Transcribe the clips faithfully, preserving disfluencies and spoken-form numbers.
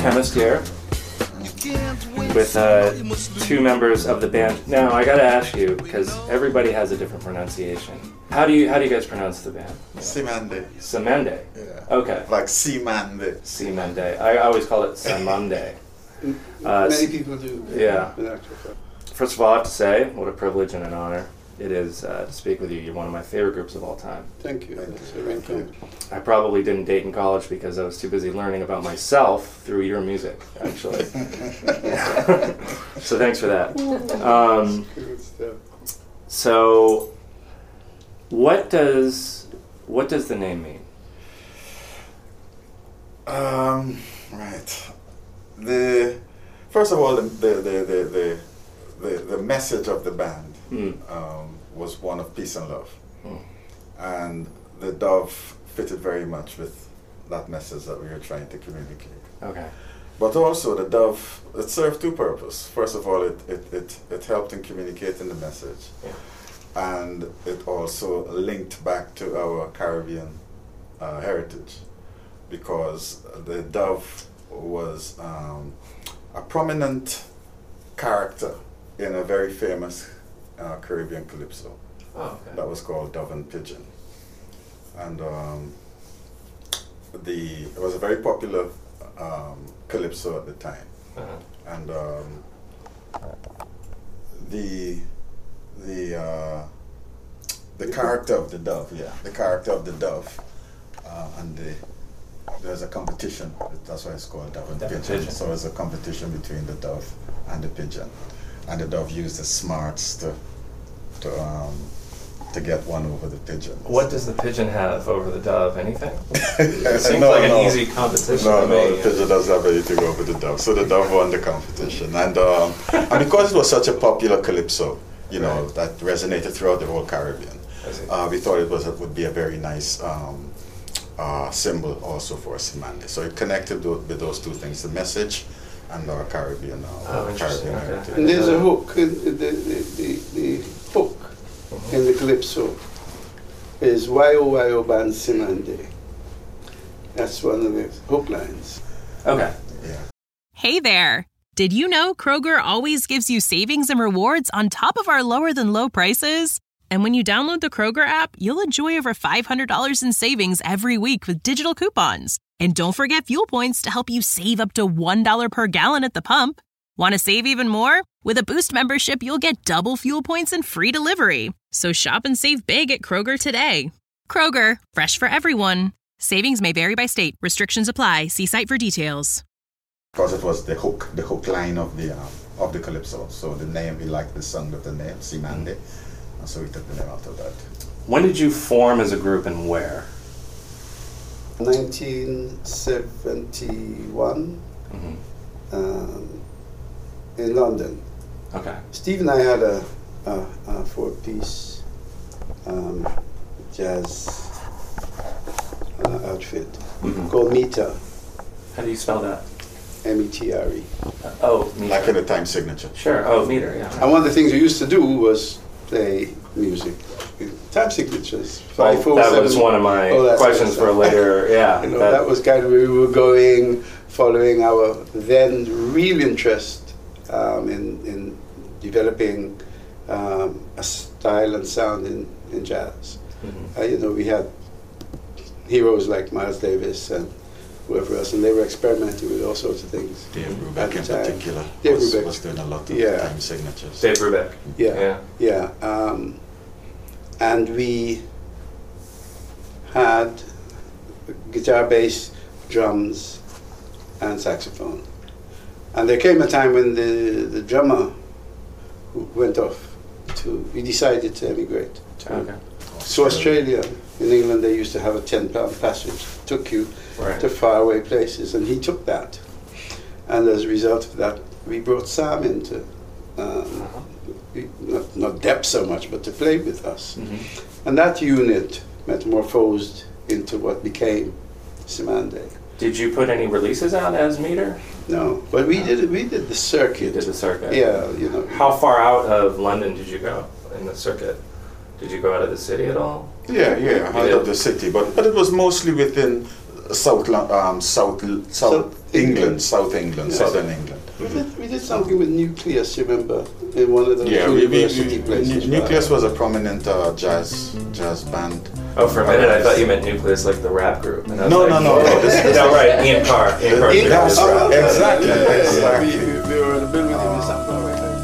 Chemist here with uh, two members of the band. Now I gotta ask you, because everybody has a different pronunciation. How do you how do you guys pronounce the band? Simande. Simande? Yeah. Okay. Like Simande. Simande. I always call it Simande. Uh, Many people do. Yeah. First of all, I have to say, what a privilege and an honor it is uh, to speak with you. You're one of my favorite groups of all time. Thank you. That's very kind. I probably didn't date in college because I was too busy learning about myself through your music, actually. So thanks for that. Um, so, what does what does the name mean? Um, right. The first of all, the the the the the, the, the message of the band. Mm. Um, was one of peace and love. Mm. And the dove fitted very much with that message that we were trying to communicate. Okay. But also the dove, it served two purposes. First of all, it, it, it, it helped in communicating the message. Yeah. And it also linked back to our Caribbean uh, heritage, because the dove was um, a prominent character in a very famous Uh, Caribbean calypso. Oh, okay. That was called Dove and Pigeon, and um, the it was a very popular um, calypso at the time. Uh-huh. And um, the the uh, the character of the dove, yeah, the character of the dove, uh, and the there's a competition. That's why it's called Dove and Pigeon. Pigeon. So it's a competition between the dove and the pigeon. And the dove used the smarts to to um, to get one over the pigeon. What does the pigeon have over the dove? Anything? It seems no, like no. an easy competition. No, to no, me. the pigeon doesn't have anything over the dove. So the dove won the competition, and um, and because it was such a popular calypso, you know, right. that resonated throughout the whole Caribbean. Uh, we thought it was it would be a very nice um, uh, symbol also for Simande. So it connected with those two things: the message and our Caribbean, uh, oh, Caribbean okay. heritage. And there's a hook, in the, the, the, the hook mm-hmm. in the calypso is Y O Y O Ban Simande. That's one of the hook lines. Okay. Yeah. Hey there. Did you know Kroger always gives you savings and rewards on top of our lower than low prices? And when you download the Kroger app, you'll enjoy over five hundred dollars in savings every week with digital coupons. And don't forget fuel points to help you save up to one dollar per gallon at the pump. Want to save even more? With a Boost membership, you'll get double fuel points and free delivery. So shop and save big at Kroger today. Kroger, fresh for everyone. Savings may vary by state. Restrictions apply. See site for details. Because it was the hook, the hook line of the um, of the calypso. So the name, we liked the sound of the name, Simande. And so we took the name out of that. When did you form as a group and where? nineteen seventy-one mm-hmm. um, in London. Okay. Steve and I had a, a, a four-piece um, jazz uh, outfit mm-hmm. called Meter. How do you spell that? M E T R E. Uh, oh, meter. Like in the time signature. Sure. Oh, meter. Yeah. And one of the things we used to do was play music. Time signatures. Five, oh, that seven. was one of my oh, questions for later. Yeah, you know, that, that was kind of where we were going, following our then real interest um, in in developing um, a style and sound in, in jazz. Mm-hmm. Uh, you know, we had heroes like Miles Davis and whoever else, and they were experimenting with all sorts of things. Dave Brubeck in time. particular Dave was, Brubeck. was doing a lot of yeah. time signatures. Dave Brubeck. Yeah, yeah. yeah. Um, and we had guitar, bass, drums, and saxophone. And there came a time when the, the drummer went off to, he decided to emigrate. To, okay. to Australia. In England, they used to have a ten pound passage, took you right. to faraway places, and he took that. And as a result of that, we brought Sam into, um, uh-huh. not, not depth so much, but to play with us. Mm-hmm. And that unit metamorphosed into what became Simande. Did you put any releases out as Meter? No, but we no. did we did the circuit. You did the circuit? Yeah, you know. How far out of London did you go in the circuit? Did you go out of the city at all? Yeah, yeah, out of the city, but but it was mostly within South, um, South, South, South England, England, South England, yes. Southern England. We did, we did something with Nucleus, you remember, in one of the yeah, university we, we, places. Nucleus was a prominent uh, jazz jazz band. Oh, for a minute I thought you meant Nucleus, like the rap group. And I was no, like, no, no, no. This, this no, right, Ian Carr. Ian Carr. Ian Carr. Exactly, yeah, yeah, exactly. Yeah, we, we were in the building with him in Sunflower.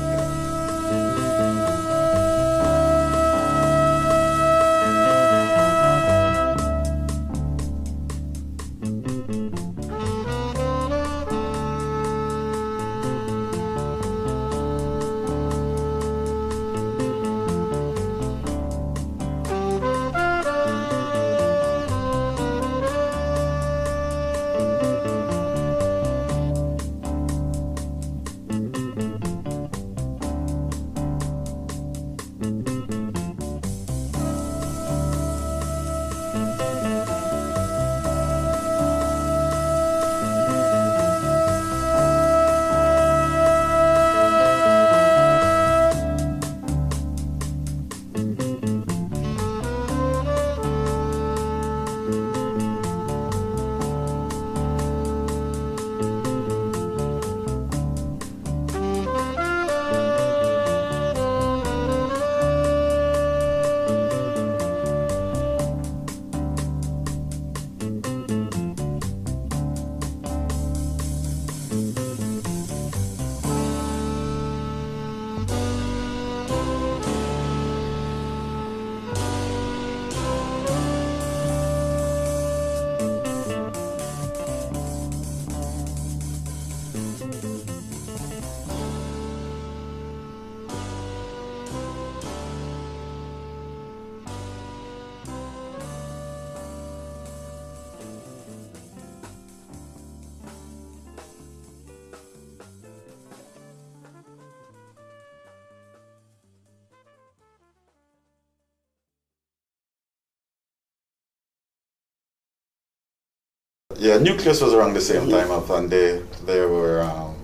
Yeah, Nucleus was around the same time up, and they they were um,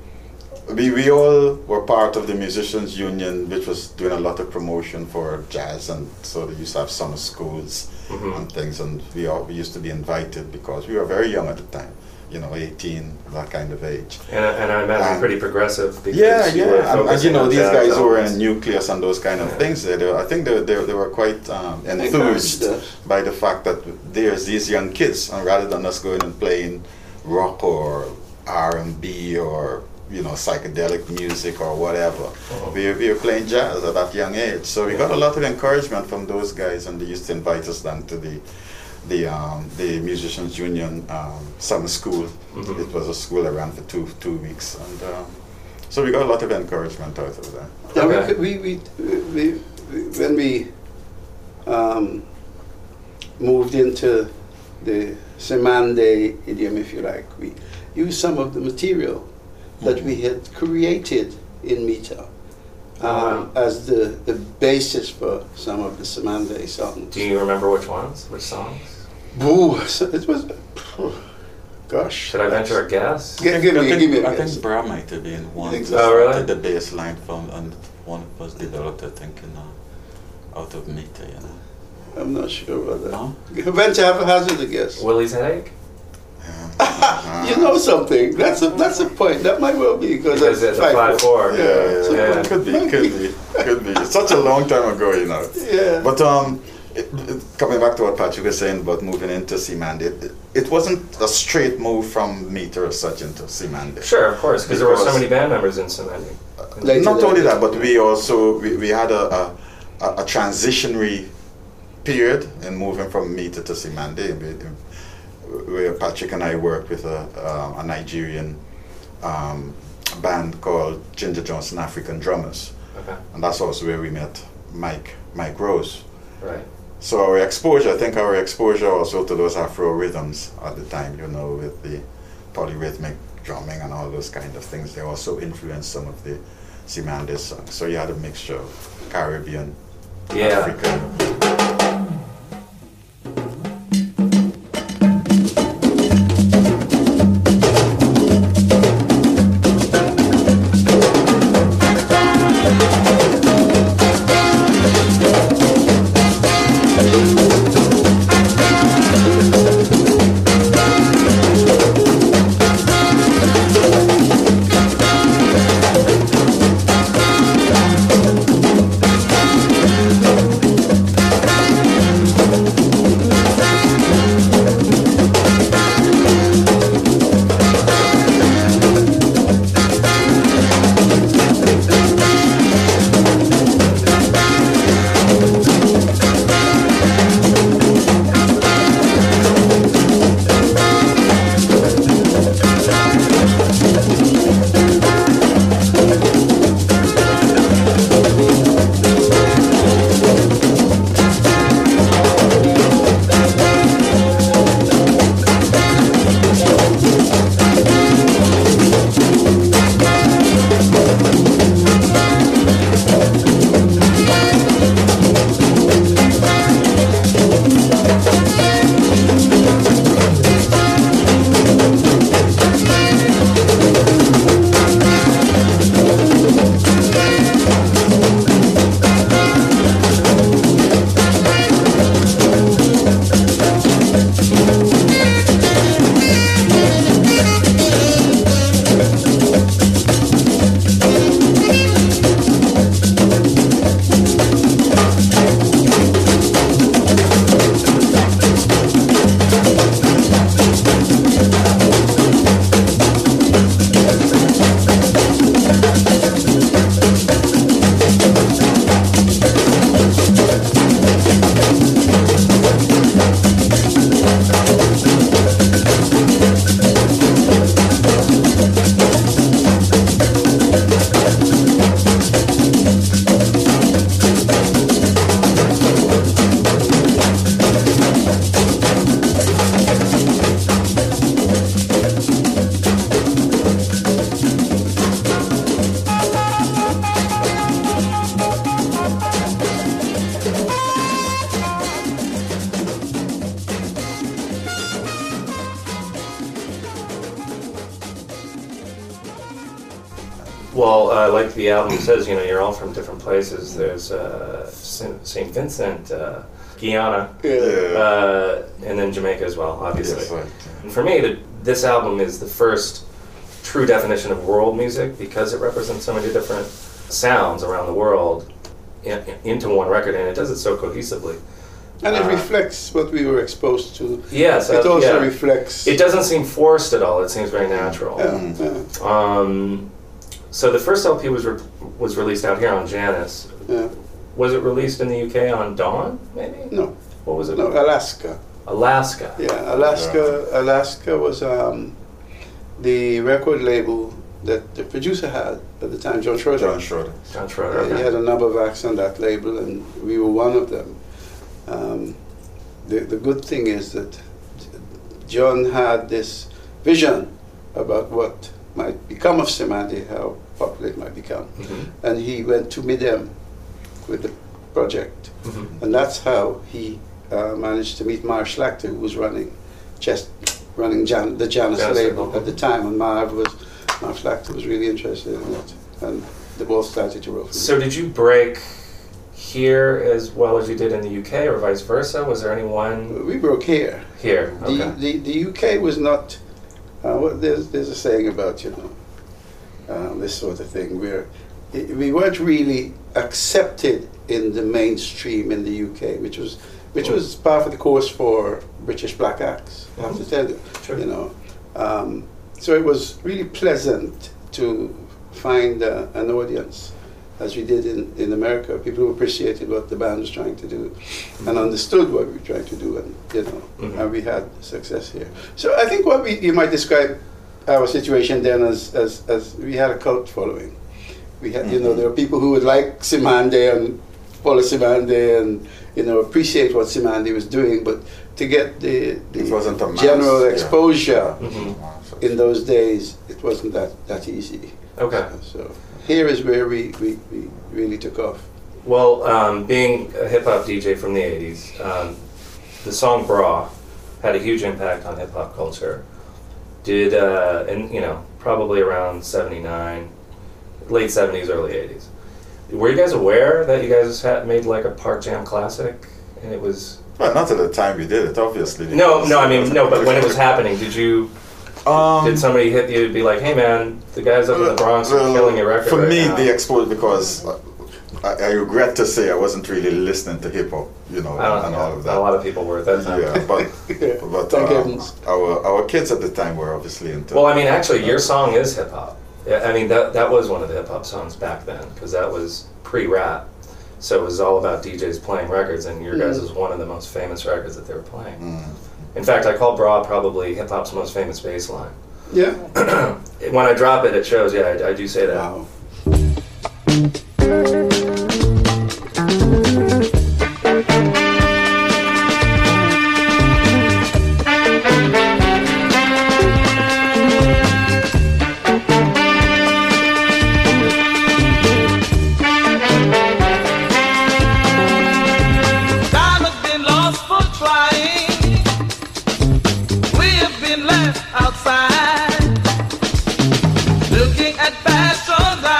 we we all were part of the musicians union, which was doing a lot of promotion for jazz, and so they used to have summer schools mm-hmm. and things, and we all we used to be invited because we were very young at the time, you know, eighteen, that kind of age. And, and I imagine and pretty progressive. Because yeah, you yeah, and, and you know, these guys who were in Nucleus and those kind of yeah. things, they, they, I think they, they, they were quite um, enthused by the fact that there's these young kids, and rather than us going and playing rock or R and B or you know psychedelic music or whatever, oh. we, we were playing jazz at that young age. So we yeah. got a lot of encouragement from those guys, and they used to invite us down to the the um, the musicians union um, summer school. Mm-hmm. It was a school that ran for two two weeks, and um, so we got a lot of encouragement out of that. Yeah, okay. we, we, we, we, we when we um, moved into the Semande idiom, if you like, we used some of the material mm-hmm. that we had created in Mita um, oh, wow. as the, the basis for some of the Semande songs. Do you remember which ones, which songs? Boo! So it was, oh, gosh. Should I venture a guess? G- give me, think, give me a I guess. think Bra might have been one. Exactly. Oh, really? The bass line from, and one was developed, I think, in, uh, out of Mita, you know. I'm not sure about that. No? Venture, have a hazard a guess. Willie's Headache? Uh, you know something. That's a that's a point. That might well be because, because it's a five four. Yeah, yeah, so yeah. Could be, could be, could be. It's such a long time ago, you know. Yeah. But um, it, it, coming back to what Patrick was saying about moving into Semande, it, it wasn't a straight move from Mita as such into Semande. Sure, of course, because there were so many band members in Semande. Uh, not only that, but we also we, we had a, a a a transitionary period in moving from Mita to Semande. Where Patrick and I worked with a, uh, a Nigerian um, band called Ginger Johnson African Drummers, okay. and that's also where we met Mike Mike Rose. Right. So our exposure, I think our exposure also to those Afro rhythms at the time, you know, with the polyrhythmic drumming and all those kind of things, they also influenced some of the Semande songs. So you had a mixture of Caribbean, yeah. African. Well, uh, like the album says, you know, you're all from different places. There's uh, Saint Vincent, uh, Guyana, Yeah. uh, and then Jamaica as well, obviously. Yes, right. And for me, the, this album is the first true definition of world music because it represents so many different sounds around the world in, in, into one record, and it does it so cohesively. And it Uh, reflects what we were exposed to. Yes, It uh, also yeah. reflects. It doesn't seem forced at all. It seems very natural. Yeah, yeah, Um, so the first L P was re- was released out here on Janus. yeah. Was it released in the U K on Dawn? Maybe. No, What was it? no, Alaska. Alaska. Yeah, Alaska. Alaska was um, the record label that the producer had at the time, John Schroeder. John Schroeder. John Schroeder. Uh, Okay. He had a number of acts on that label, and we were one of them. Um, the, the good thing is that John had this vision about what might become of Simandi, how popular it might become. Mhm. And he went to Midem with the project. Mhm. And that's how he uh, managed to meet Marv Schlachter, who was running just running Jan, the Janus Janus label label. at the time. And Marv was, Marv Schlachter was really interested in it. And the ball started to roll. from So did you break here as well as you did in the U K, or vice versa? Was there anyone there. We broke here. here? Okay. The, the, the U K was not, uh, what, there's, there's a saying about, you know, uh, this sort of thing, where it, we weren't really accepted in the mainstream in the U K, which was which was par for the course for British black acts, I have to tell you, Sure. you know. Um, so it was really pleasant to find uh, an audience, as we did in, in America, people who appreciated what the band was trying to do and understood what we were trying to do, and you know, Mhm. and we had success here. So I think what we, you might describe our situation then as, as, as we had a cult following. We had, you know, there were people who would like Simandi and follow Simandi and, you know, appreciate what Simandi was doing, but to get the, It wasn't a the mass, general yeah. exposure Mhm. in those days, it wasn't that, that easy. Okay. So here is where we, we, we really took off. Well, um, being a hip hop D J from the eighties, um, the song "Bra" had a huge impact on hip hop culture. Did uh, and you know probably around seventy-nine, late seventies, early eighties. Were you guys aware that you guys had made like a Park Jam classic, and it was? Well, not at the time we did it, obviously. No, no, I mean no, but when it was happening, did you? Um, Did somebody hit you and be like, "Hey man, the guys up in the Bronx are well, killing your record"? For right me, now. the exposure, because I, I regret to say I wasn't really listening to hip hop, you know, I don't and know. all of that. A lot of people were at that time. Yeah, but Yeah, but thank um, heavens. our our kids at the time were obviously into. Well, I mean, actually, your song is hip hop. Yeah, I mean, that that was one of the hip hop songs back then because that was pre-rap, so it was all about D Js playing records, and your guys was one of the most famous records that they were playing. Mm. In fact, I call "Bra" probably hip hop's most famous bass line. Yeah. When I drop it, it shows. Yeah, I, I do say that. Wow. Time has been lost for trying. We have been left outside, looking at fashions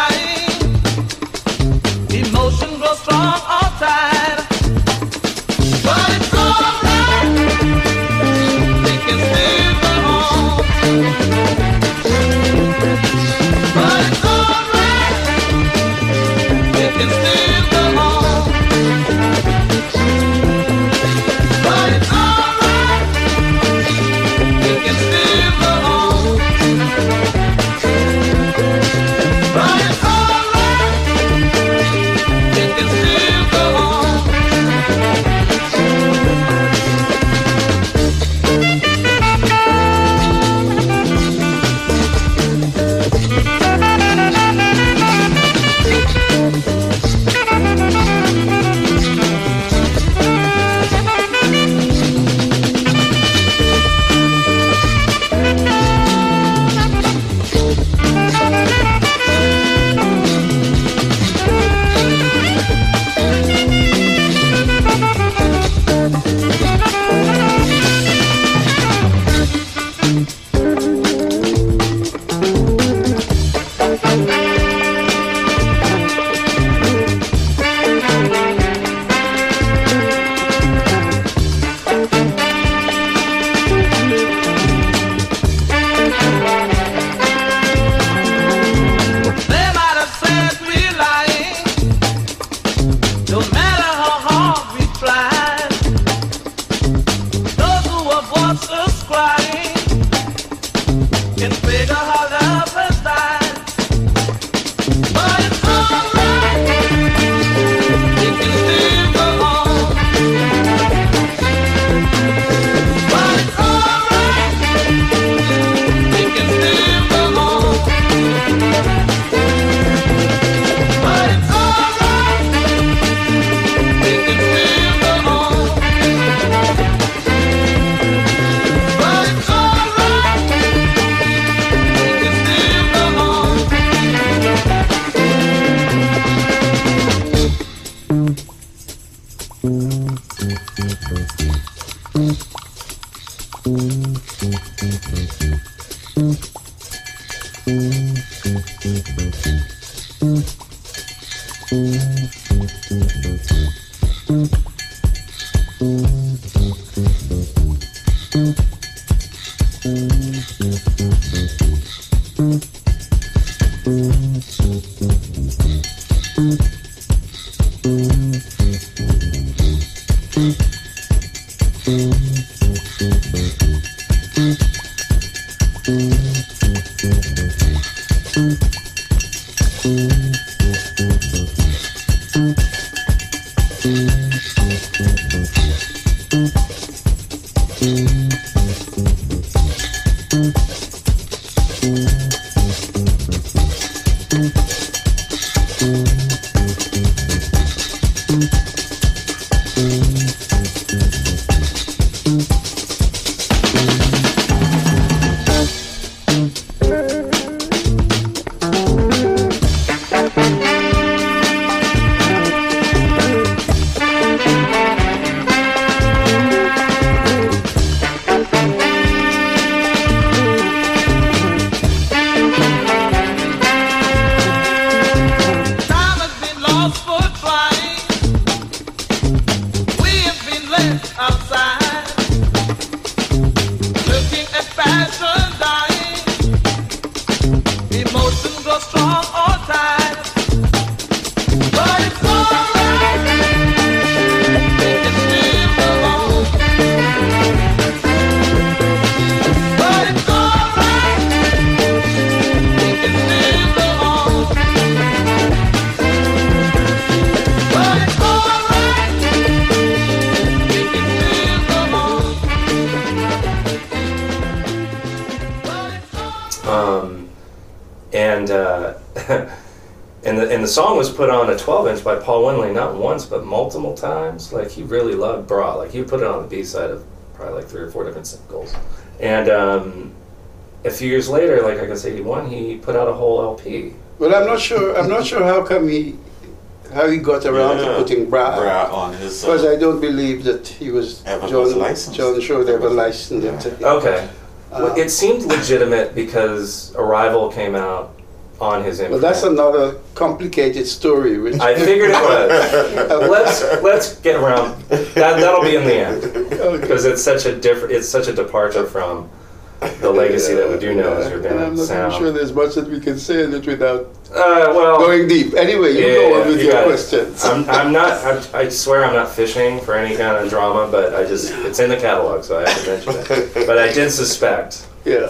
The song was put on a twelve inch by Paul Winley not once but multiple times. Like, he really loved Bra. Like, he would put it on the B side of probably like three or four different singles. And um, a few years later, like I guess eighty-one, he put out a whole L P. Well, I'm not sure. I'm not sure how come he how he got around Yeah. to putting Bra, Bra on his. because Uh, I don't believe that he was Ever John. was licensed. John Schroeder ever licensed Yeah. him to him. Okay. Well, Uh, it seemed legitimate because Arrival came out on his imprint. Well, that's another complicated story. Which I figured it was. let's let's get around. That that'll be in the end because it's such a different. It's such a departure from the legacy that we do know as your And I'm band not sound. even sure there's much that we can say in it without Uh, well, going deep. Anyway, you yeah, go on with you your got it. questions. I'm, I'm not. I'm, I swear I'm not fishing for any kind of drama, but I just it's in the catalog, so I have to mention it. But I did suspect. Yeah.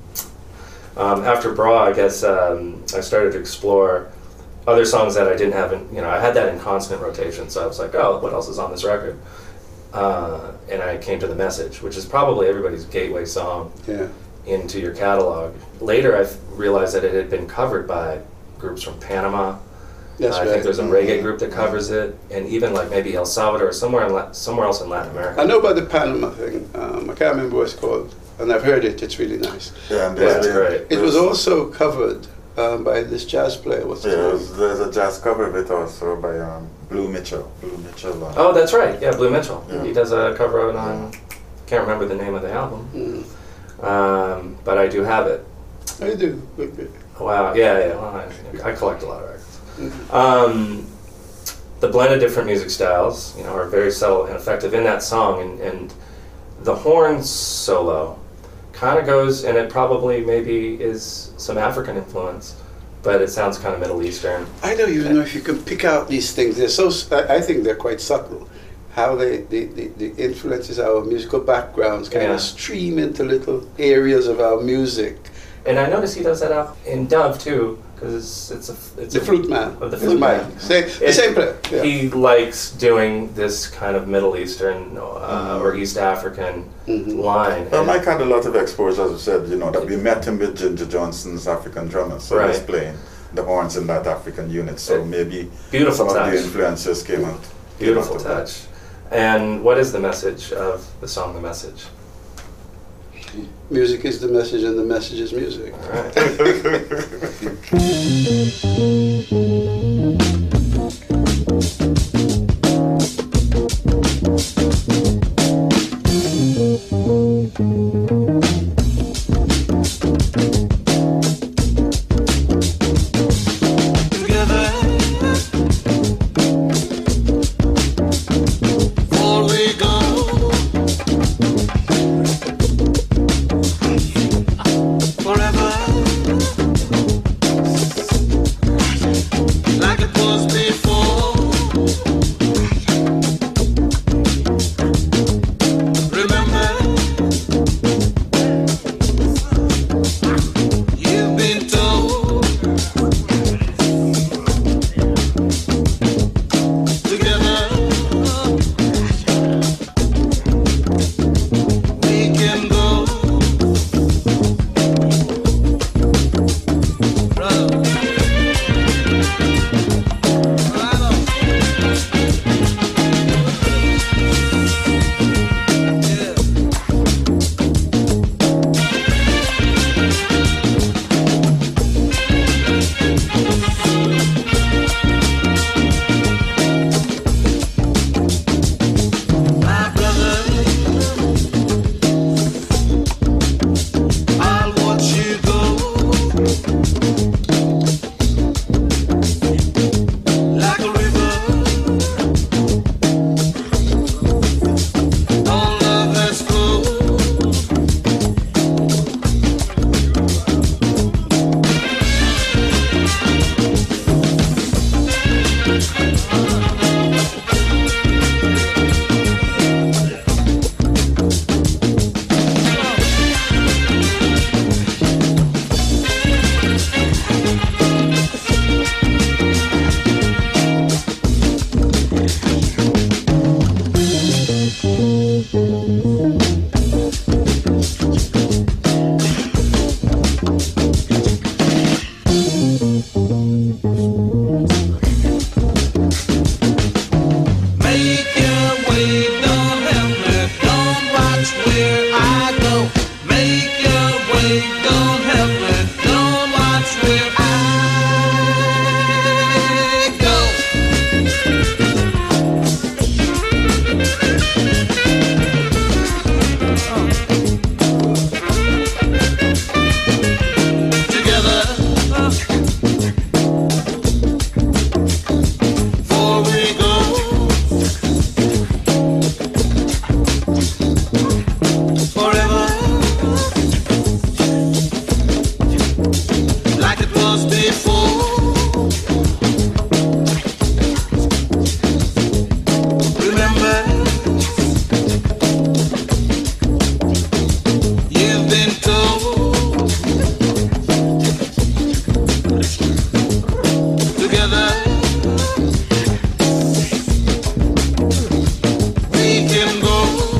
Um, after Bra, I guess um, I started to explore other songs that I didn't have in, you know, I had that in constant rotation, so I was like, oh, what else is on this record? Uh, and I came to The Message, which is probably everybody's gateway song Yeah. into your catalog. Later, I realized that it had been covered by groups from Panama. That's uh, I right. think there's a reggae group that covers it, and even like maybe El Salvador or somewhere in La- somewhere else in Latin America. I know about the Panama thing. Um, I can't remember what it's called, and I've heard it. It's really nice. yeah, and Yeah, there's it's the- great. It was there's- also covered um, by this jazz player. What's his Yeah, name? there's, there's a jazz cover of it also by um, Blue Mitchell. Blue Mitchell. Uh, Oh, that's right. Yeah, Blue Mitchell. Yeah. He does a cover of it on. Can't remember the name of the album, Mm. um, but I do have it. I do. Good, good. Wow. Yeah, yeah. Well, I, I collect a lot of records. Um, the blend of different music styles, you know, are very subtle and effective in that song, and, and the horn solo kind of goes, and it probably maybe is some African influence, but it sounds kind of Middle Eastern. I don't even know if you can pick out these things. They're so. s- I I think they're quite subtle. How they the, the, the influences our musical backgrounds kind Yeah. of stream into little areas of our music. And I notice he does that out in Dove too, because it's it's a it's The a, flute man. Oh, the is flute Mike. man. Same, the It- same player. Yeah. He likes doing this kind of Middle Eastern uh, or East African Mhm. line. Well, And- Mike had a lot of exposure, as we said, you know, that we met him with Ginger Johnson's African drummer, so he was Right. playing the horns in that African unit, so Yeah. maybe Beautiful some touch. of the influences came out. Beautiful came out of touch. And what is the message of the song, The Message? Music is the message, and the message is music. All right. where I go. Together, before we go, forever, like it was before. Remember, you've been told. Together, we can go.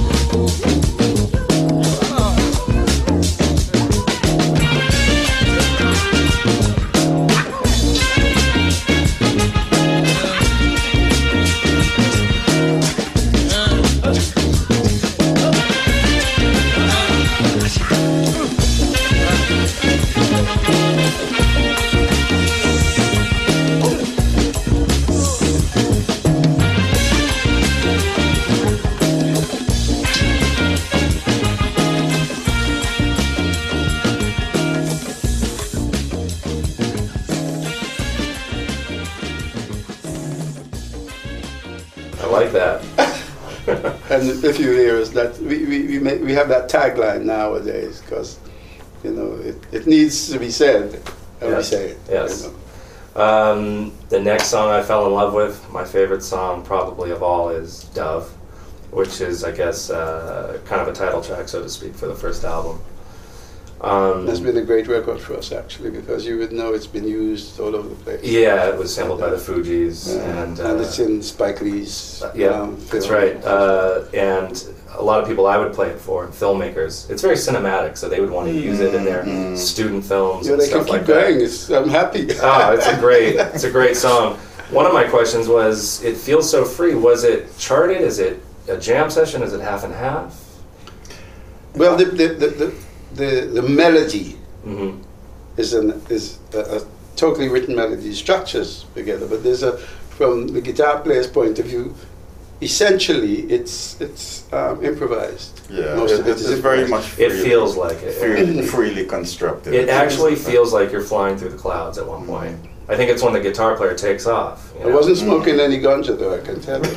I like that. And if you hear us, that we we we, make, we have that tagline nowadays because you know it, it needs to be said, and we Yes. say it. Yes. You know. Um, the next song I fell in love with, my favorite song probably of all, is Dove, which is, I guess, uh, kind of a title track, so to speak, for the first album. Um, That's been a great record for us actually because you would know it's been used all over the place. yeah, it was sampled by the Fugees, Yeah. and, uh, and it's in Spike Lee's. yeah, um, that's film. right. Uh, and a lot of people I would play it for, filmmakers. It's very cinematic, so they would want to use it in their student films Yeah, and they can stuff keep like that. going. It's, I'm happy. Oh, it's a great, it's a great song. One of my questions was, it feels so free. Was it charted? Is it a jam session? Is it half and half? Well, the the the the, the, the melody Mm-hmm. is an is a, a totally written melody, structures together. But there's a from the guitar player's point of view, essentially it's it's um, improvised. Yeah, Most it, of it it's is it's very improvised. much It freely, feels like it. freely, freely constructed. It actually It's- feels like you're flying through the clouds at one point. I think it's when the guitar player takes off. you I know? wasn't smoking any ganja though, I can tell you.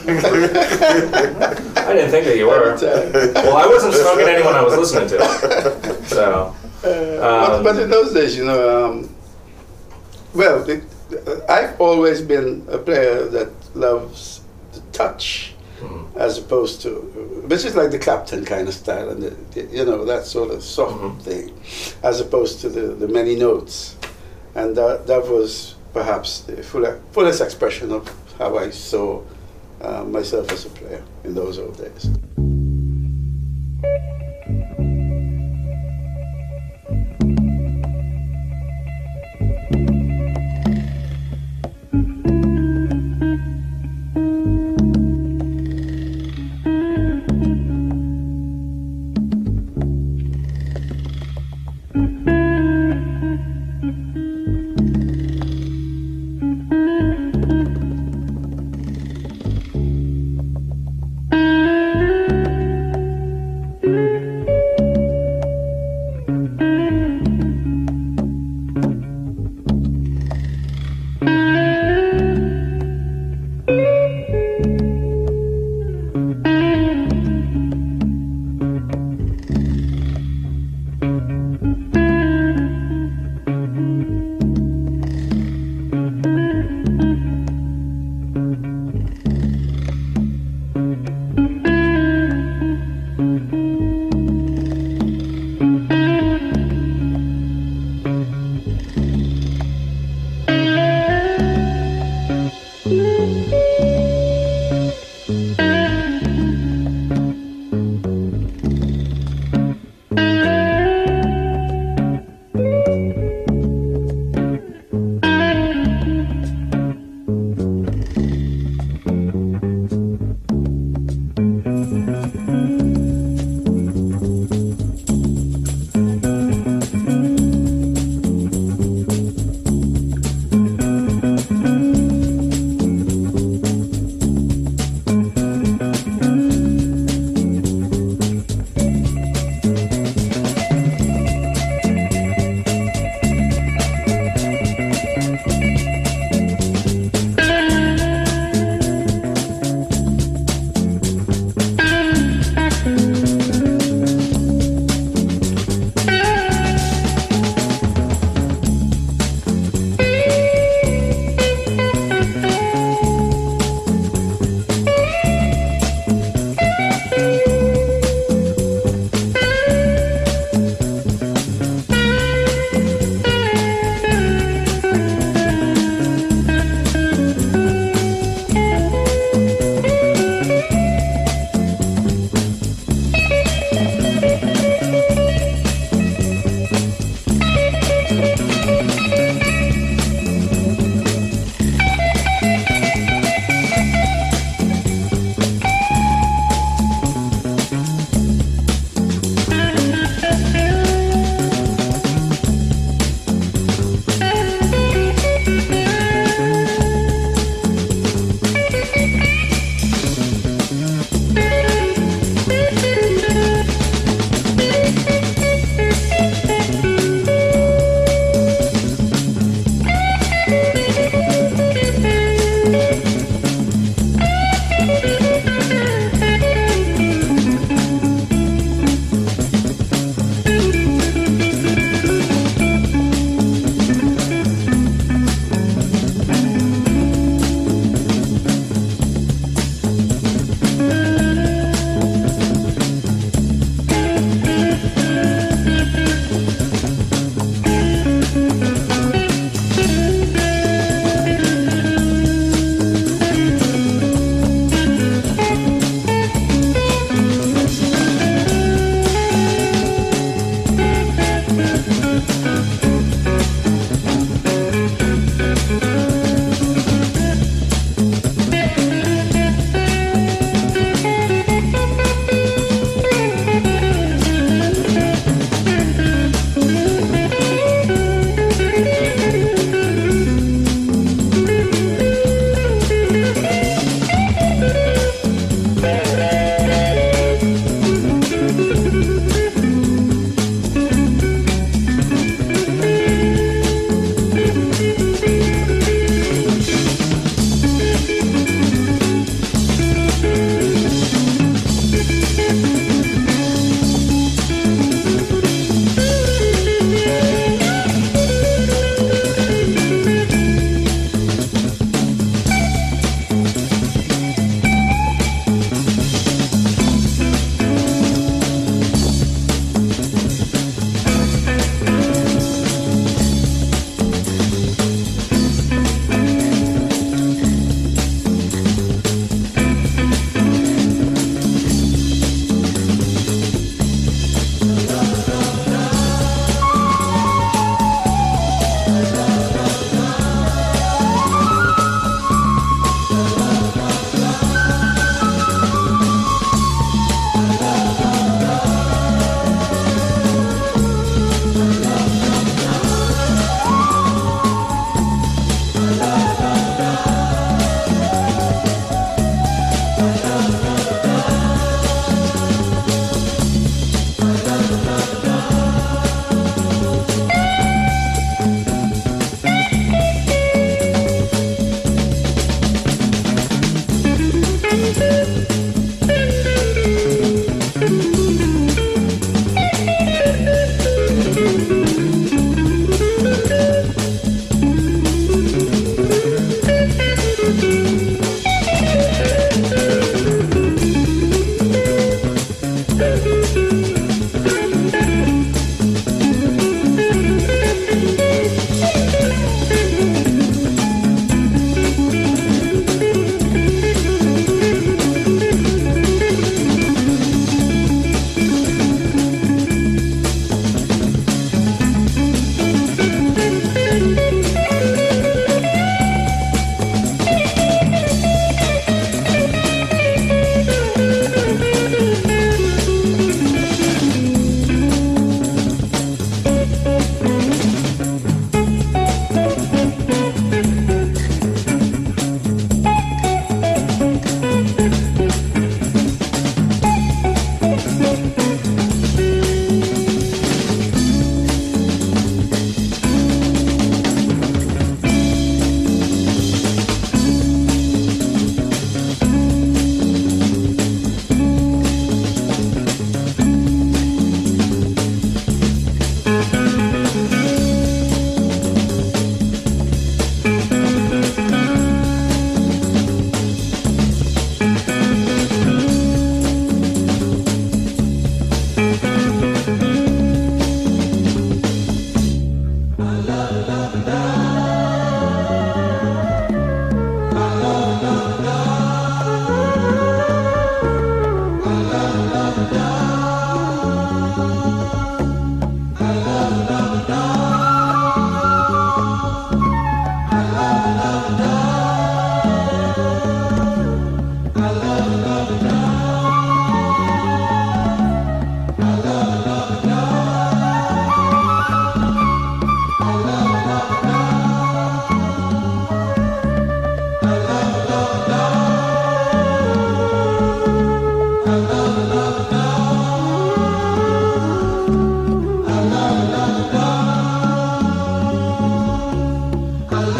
I didn't think that you were. Well, I wasn't smoking any when I was listening to it. So, but, um, but in those days, you know, um, well, it, I've always been a player that loves the touch mhm. as opposed to, which is like the Clapton kind of style, and the, the, you know, that sort of soft Mhm. thing, as opposed to the, the many notes, and that that was perhaps the full, fullest expression of how I saw uh, myself as a player in those old days.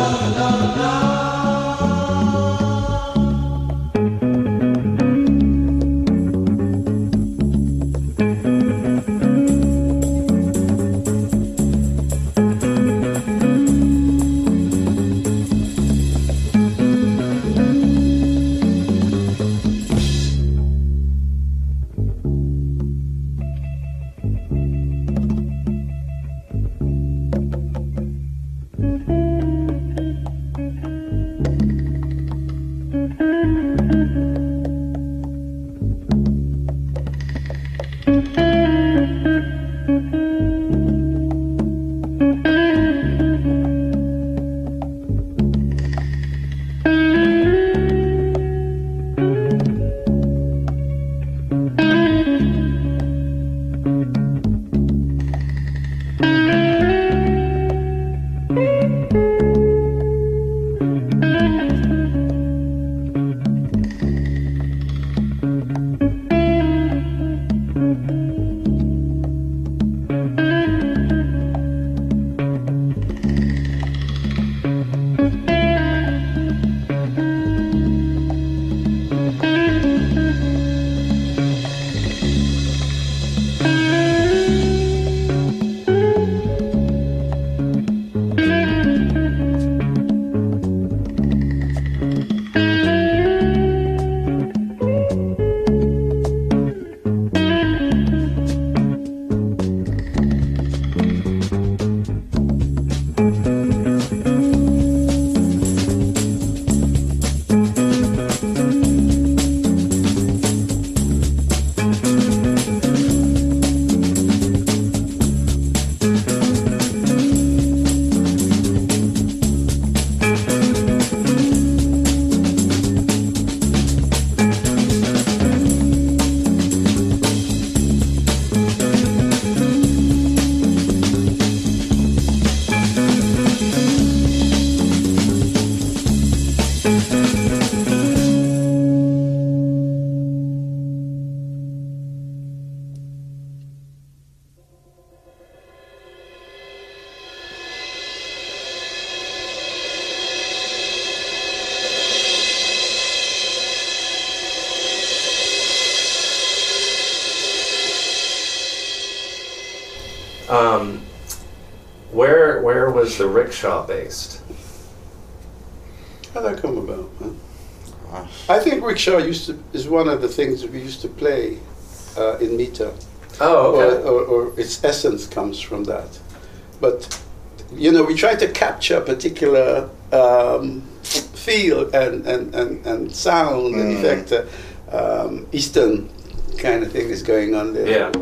Um, where where was the rickshaw based? How'd that come about, man? I think rickshaw used to is one of the things we used to play uh, in Mita. Oh, okay. Or, or, or its essence comes from that. But, you know, we try to capture a particular um, feel and, and, and, and sound Mm. and effect. Uh, um, Eastern kind of thing is going on there. Yeah.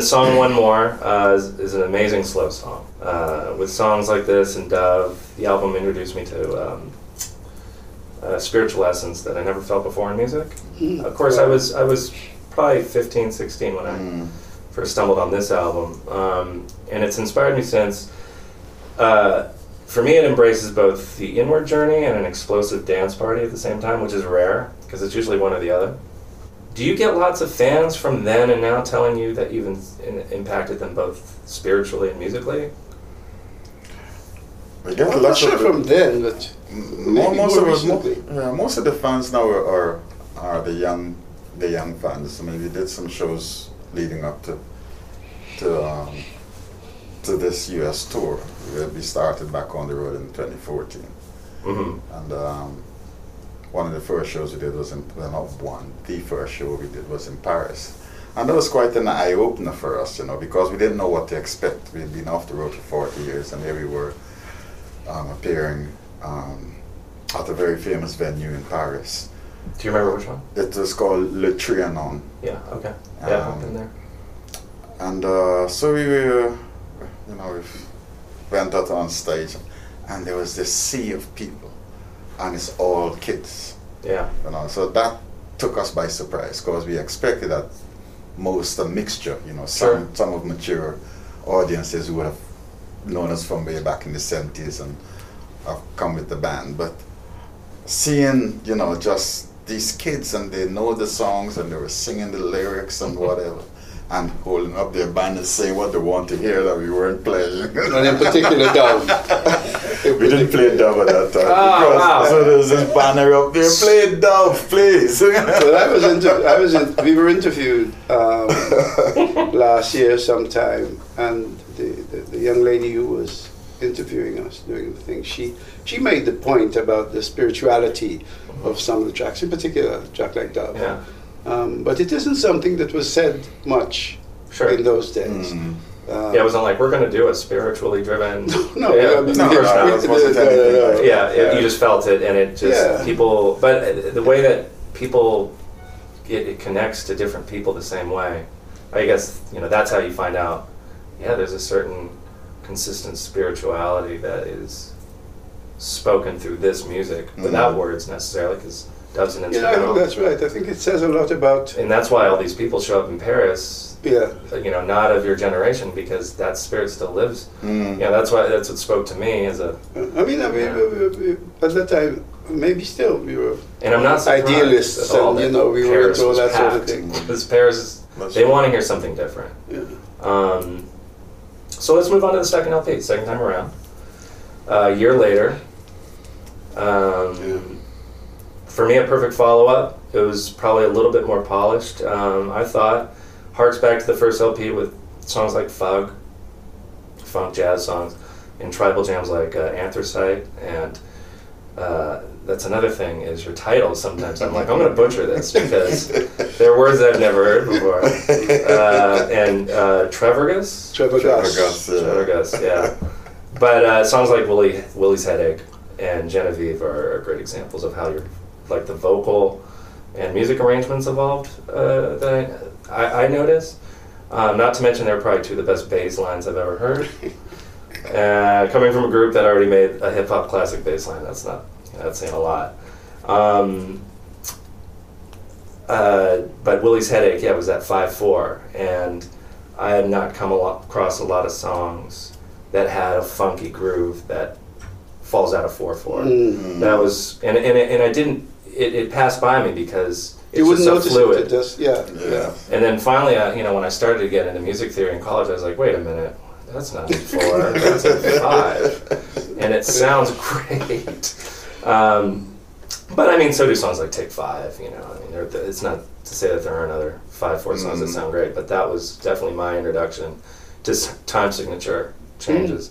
song One More uh, is, is an amazing slow song. Uh, with songs like this and Dove, the album introduced me to um, uh, spiritual essence that I never felt before in music. Mm. Of course, I was I was probably fifteen, sixteen when I mm. first stumbled on this album. Um, and it's inspired me since. Uh, for me, it embraces both the inward journey and an explosive dance party at the same time, which is rare, because it's usually one or the other. Do you get lots of fans from then and now telling you that you've in, in, impacted them both spiritually and musically? We get I'm not sure from then, but more, most of us, mo- yeah, most of the fans now are, are are the young the young fans. I mean, we did some shows leading up to to um, to this U S tour. We started back on the road in twenty fourteen, mm-hmm. and. Um, One of the first shows we did was in, well, not one, the first show we did was in Paris. And that was quite an eye-opener for us, you know, because we didn't know what to expect. We'd been off the road for forty years, and here we were um, appearing um, at a very famous venue in Paris. Do you remember which one? It was called Le Trianon. Yeah, okay. Yeah, um, I've been there. And uh, so we were, you know, we went out on stage, and there was this sea of people. And it's all kids. Yeah. You know, so that took us by surprise because we expected that most a mixture, you know, some sure. some of mature audiences who would have known us from way back in the seventies and have come with the band. But seeing, you know, just these kids and they know the songs and they were singing the lyrics and whatever. And holding up their band and saying what they want to hear that we weren't playing. And in particular, Dove. We didn't play Dove at that time. Oh, because, wow. So there's this banner up there, play Dove, please. Well, I was, inter- I was in- we were interviewed um, last year sometime, and the, the, the young lady who was interviewing us doing the thing, she, she made the point about the spirituality of some of the tracks, in particular a track like Dove. Yeah. Um, but it isn't something that was said much sure. in those days. Mm. Um, yeah, it wasn't like, we're going to do a spiritually driven... no, yeah, I mean, no, no, no, no, it wasn't no, no, anything no, like yeah, yeah. It, you just felt it, and it just, Yeah. people... But the way that people, it, it connects to different people the same way. I guess, you know, that's how you find out, yeah, there's a certain consistent spirituality that is spoken through this music, mm. without words necessarily, because... Dove's an Yeah, I instrumental. think that's right. I think it says a lot about... And that's why all these people show up in Paris, Yeah. you know, not of your generation, because that spirit still lives. Mm. Yeah, that's why, that's what spoke to me as a... I mean, I mean Yeah. we, we, we, at that time, maybe still, we were And I'm not surprised idealists, at all and, you that know, we were Paris into all was that sort of packed. thing. Because Paris, is, That's they right. want to hear something different. Yeah. Um, so let's move on to the second L P, second time around. Uh, a year later, um, Yeah. for me, a perfect follow-up. It was probably a little bit more polished. Um, I thought, harks back to the first L P with songs like Fug, funk jazz songs, and tribal jams like uh, Anthracite. And uh, that's another thing, is your titles sometimes. I'm like, I'm going to butcher this because they're words I've never heard before. Uh, and uh, Trevorgus? Trevor Gus. Gus, yeah. Trevorgus, yeah. But uh, songs like Willie, Willie's Headache and Genevieve are great examples of how your like the vocal and music arrangements evolved uh, that I, I, I noticed. Um, not to mention they're probably two of the best bass lines I've ever heard. Uh, coming from a group that already made a hip hop classic bass line, that's not that's saying a lot. Um, uh, but Willie's Headache, yeah, was at five four, and I had not come a lot, across a lot of songs that had a funky groove that falls out of four four. Mm. That was, and and and I didn't. It, it passed by me because it's You wouldn't just so notice fluid. it, it does, yeah, Yeah. yeah. And then finally, I, you know, when I started to get into music theory in college, I was like, wait a minute, that's not a four, that's a five, and it sounds great. Um, but I mean, so do songs like Take Five. You know, I mean, they're, it's not to say that there aren't other five four songs Mm. that sound great, but that was definitely my introduction to s- time signature changes.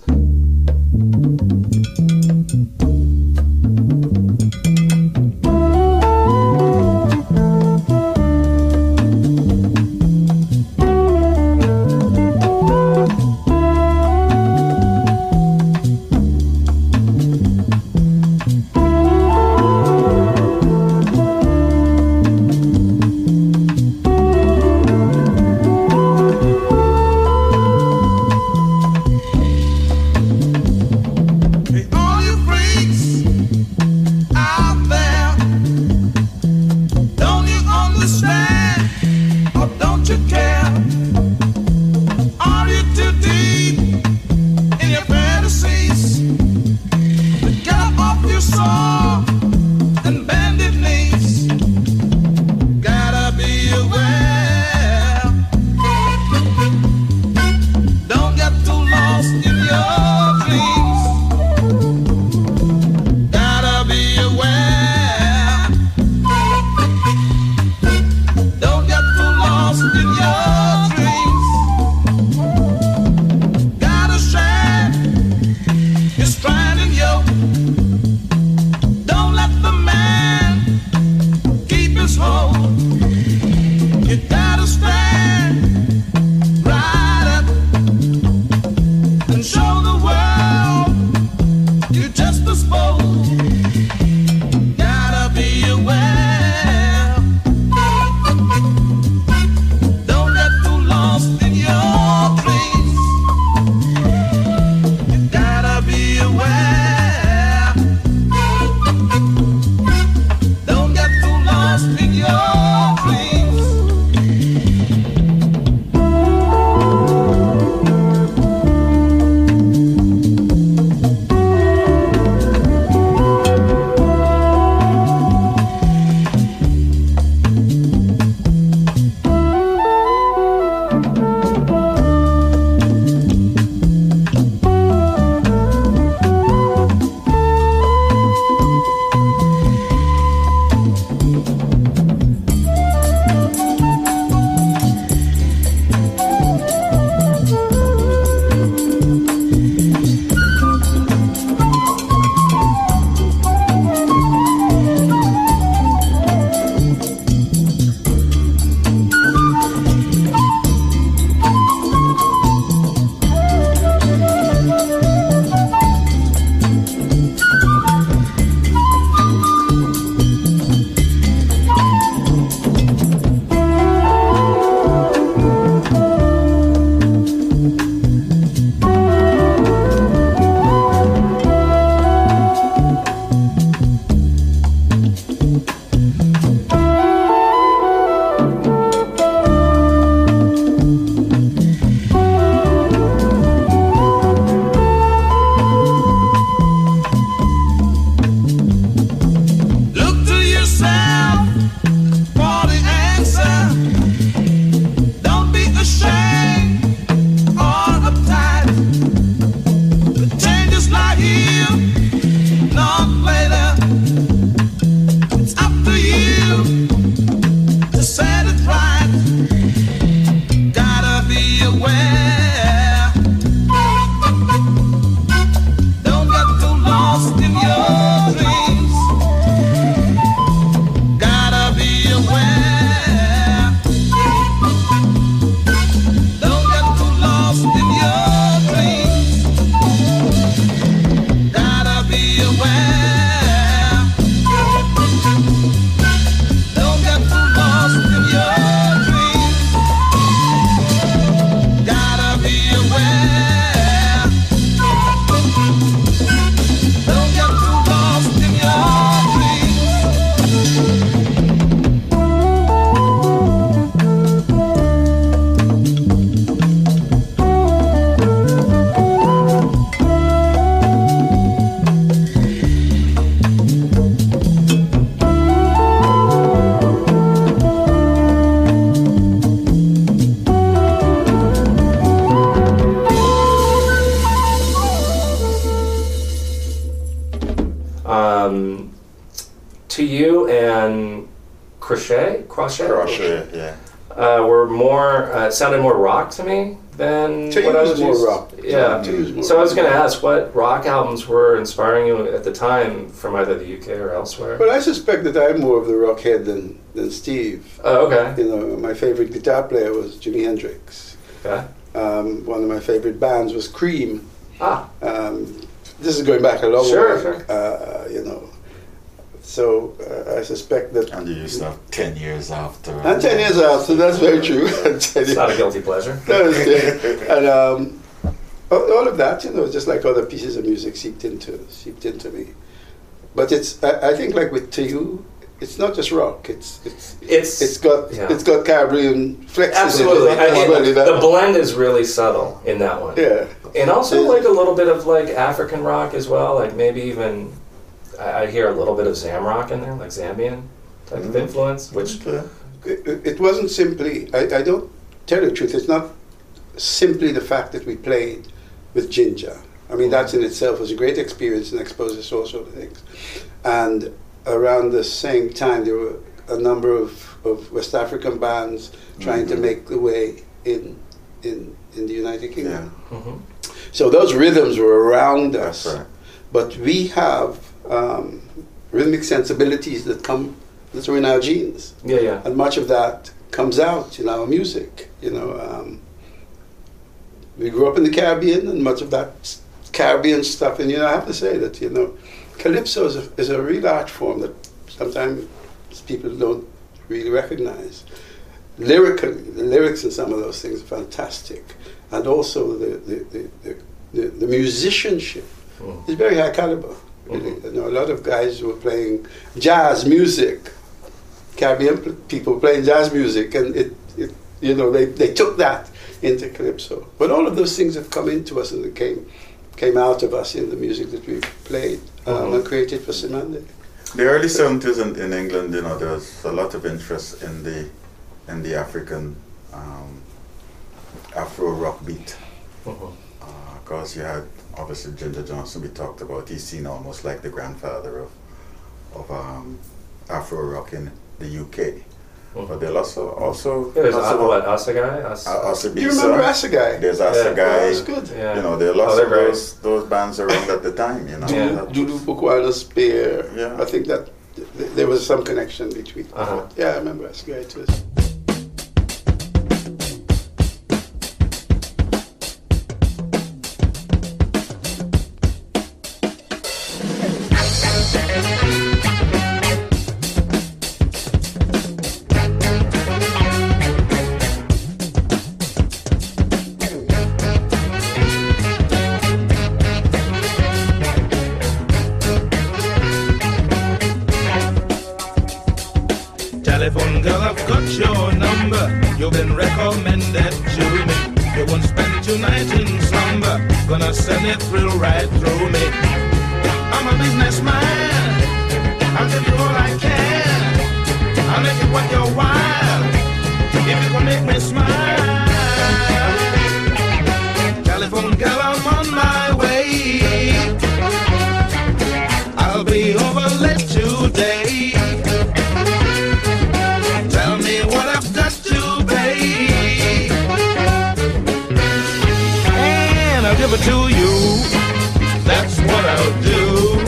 um, To You and Crochet, Crochet, Crochet, yeah. uh, were more uh, sounded more rock to me than To what You I is was more used- rock. Yeah. To You is more So I was rock. going to ask, what rock albums were inspiring you at the time from either the U K or elsewhere? But I suspect that I'm more of the rock head than, than Steve. Oh, okay. You know, my favorite guitar player was Jimi Hendrix. Okay. Um, one of my favorite bands was Cream. Ah. Um, this is going back a long Sure, way. sure. Uh, you know, so uh, I suspect that. And you used to have ten years after. And ten years after, that's very true. It's not a guilty pleasure. That is good. And um, all all of that, you know, just like other pieces of music seeped into seeped into me. But it's, I, I think, like with To You, it's not just rock. It's it's It's it's got yeah. it's got Caribbean flexes. Absolutely. In it. I mean, Well, you know. the blend is really subtle in that one. Yeah. And also Yeah. like a little bit of like African rock as well, like maybe even I, I hear a little bit of Zamrock in there, like Zambian type of Mhm. influence, which Okay. It, it wasn't simply. I, I don't tell you the truth. It's not simply the fact that we played with Ginger. I mean, that in itself was a great experience and exposed us to all sorts of things. And around the same time, there were a number of, of West African bands trying to Mhm. make the way in in in the United Kingdom. Yeah. mhm. So those rhythms were around us, That's right. but we have um, rhythmic sensibilities that come that are in our genes. yeah, yeah. And much of that comes out in our music. You know, um, we grew up in the Caribbean, and much of that Caribbean stuff. And you know, I have to say that you know, calypso is a, is a real art form that sometimes people don't really recognize. Lyrically, the lyrics in some of those things are fantastic, and also the the the, the, the, the musicianship Mm. is very high caliber. Really, Mhm. you know, a lot of guys who were playing jazz music. Caribbean p- people playing jazz music, and it, it you know, they, they took that into calypso. But all of those things have come into us, and it came came out of us in the music that we played um, Mhm. and created for Simande. The early seventies in, in England, you know, there was a lot of interest in the in the African um, Afro rock beat. Mhm. Because you had obviously Ginger Johnson. We talked about. He's seen almost like the grandfather of of um, Afro rock in the U K. Mhm. But there also also Yeah, there's lots uh, of what, Asagai? As- uh, Asabisa. Do you remember Assagai? There's Yeah. Assagai. Oh, that's good. yeah. You know, there are lots Oh, they're of great. those those bands around at the time. You know, Yeah. That Dudu was- Bukwana Spear. Yeah. I think that th- th- there was some connection between. Uh-huh. Yeah, I remember Assagai too. Telephone girl, I've got your number. You've been recommended to me. You won't spend tonight in slumber. Gonna send it through right through me. I'm a businessman. I'll give you all I can. I'll make it worth your while. If you can make me smile. Telephone girl, I'm on my way. I'll be over late today. Tell me what I've got to pay, and I'll give it to you. That's what I'll do.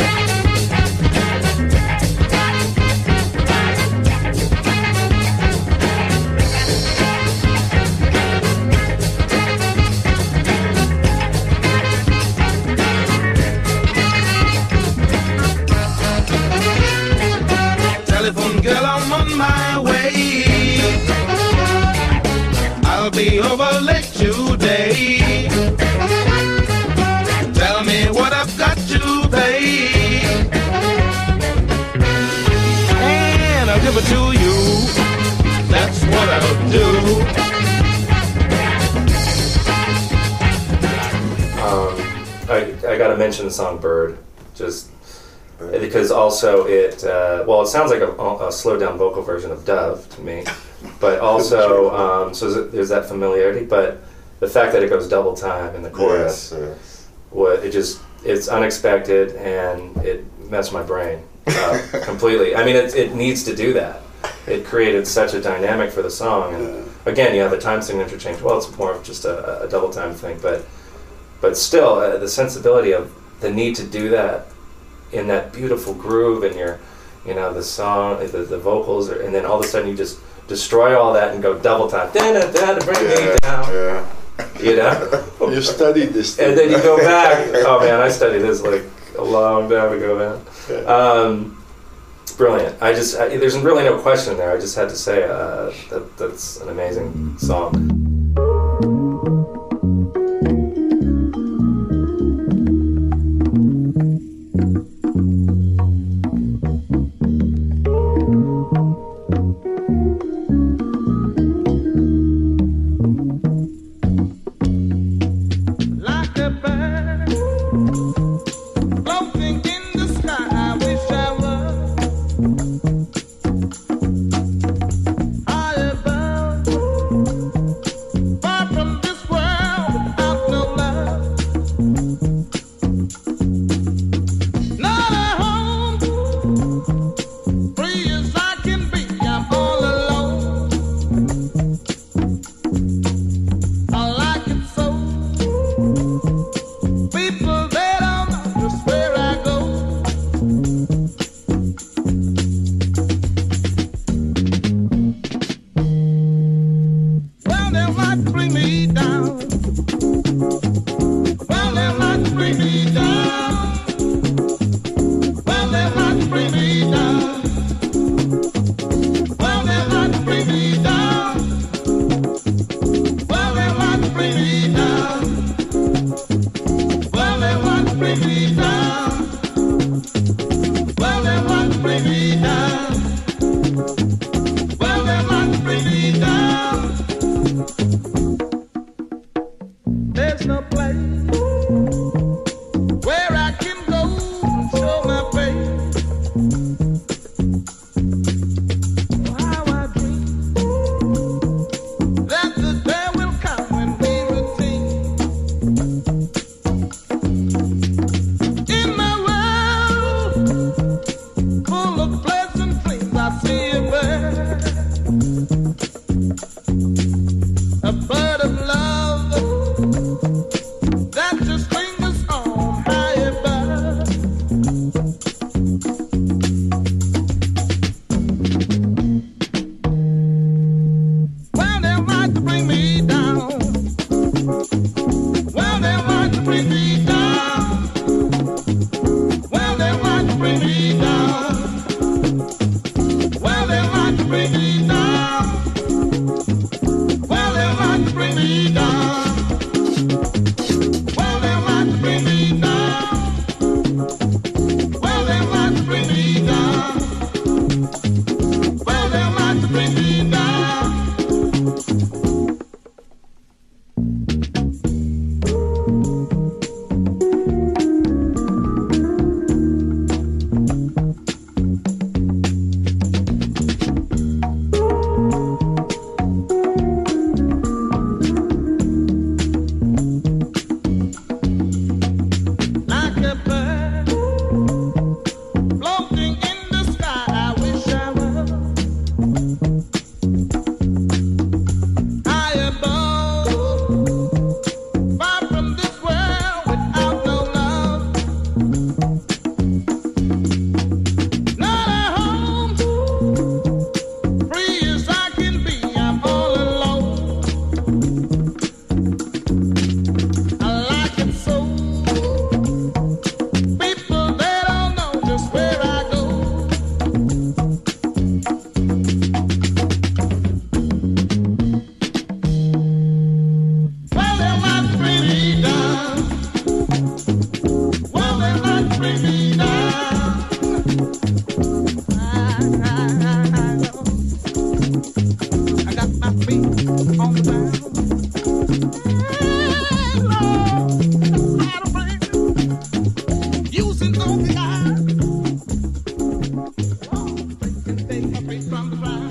Telephone girl, I'm on my way. I'll be over late today. Tell me what I've got to pay, and I'll give it to you. That's what I'll do. Um, I, I got to mention the song Bird, just because also it, uh, well, it sounds like a, a slowed down vocal version of Dove to me, but also, um, so there's- there's that familiarity, but the fact that it goes double time in the chorus, Yes, yes. what, it just, it's unexpected and it messed my brain. uh, completely. I mean, it, it needs to do that. It created such a dynamic for the song. And Yeah. again, you have a time signature change. Well, it's more of just a, a double time thing, but but still, uh, the sensibility of the need to do that in that beautiful groove, and your, you know, the song, the, the vocals, are, and then all of a sudden you just destroy all that and go double time. Da da da to bring Yeah, me down. yeah. You know. You studied this thing. And then you go back. Oh man, I studied this like a long time ago, man. Yeah. Um, brilliant. I just I, there's really no question there. I just had to say uh, that that's an amazing song. Like a bird floating in the sky, I wish I was high above, far from this world without no love. Not at home, free as I can be, I'm all alone. I like it so. People, they don't know just where I go. Well, they might bring me down. Well, they might bring me down. Well, they might bring me down. Well, they might bring me down. Well, they might bring me down. Well, they want to bring me down. Well, they want to bring me down. Well, they want to bring me down. There's no place where I can go and show my face. How I dream that the day will come when we will sing. In my world full of pleasant dreams, I see a bird, a bird of love that just lingers on high above. Well, they want to bring me down. Well, they want to bring me down. Well, they want to bring me down. Well, they want to bring me down. Well, they want to bring me down. Well, they want to bring me down. Well, they want to bring me down. Well, they want to bring me down. Like a bird floating in the sky, I wish I was high above, far from this world without no love. Not at home, free as I can be, I'm all alone. I like it so. People, they don't know just where I go. Well, they might bring me down. Well, they might bring me down. I, I, I know. I got my feet on the ground. Hey, Lord, I don't blame you. Using only I. Oh, taking things away from the ground.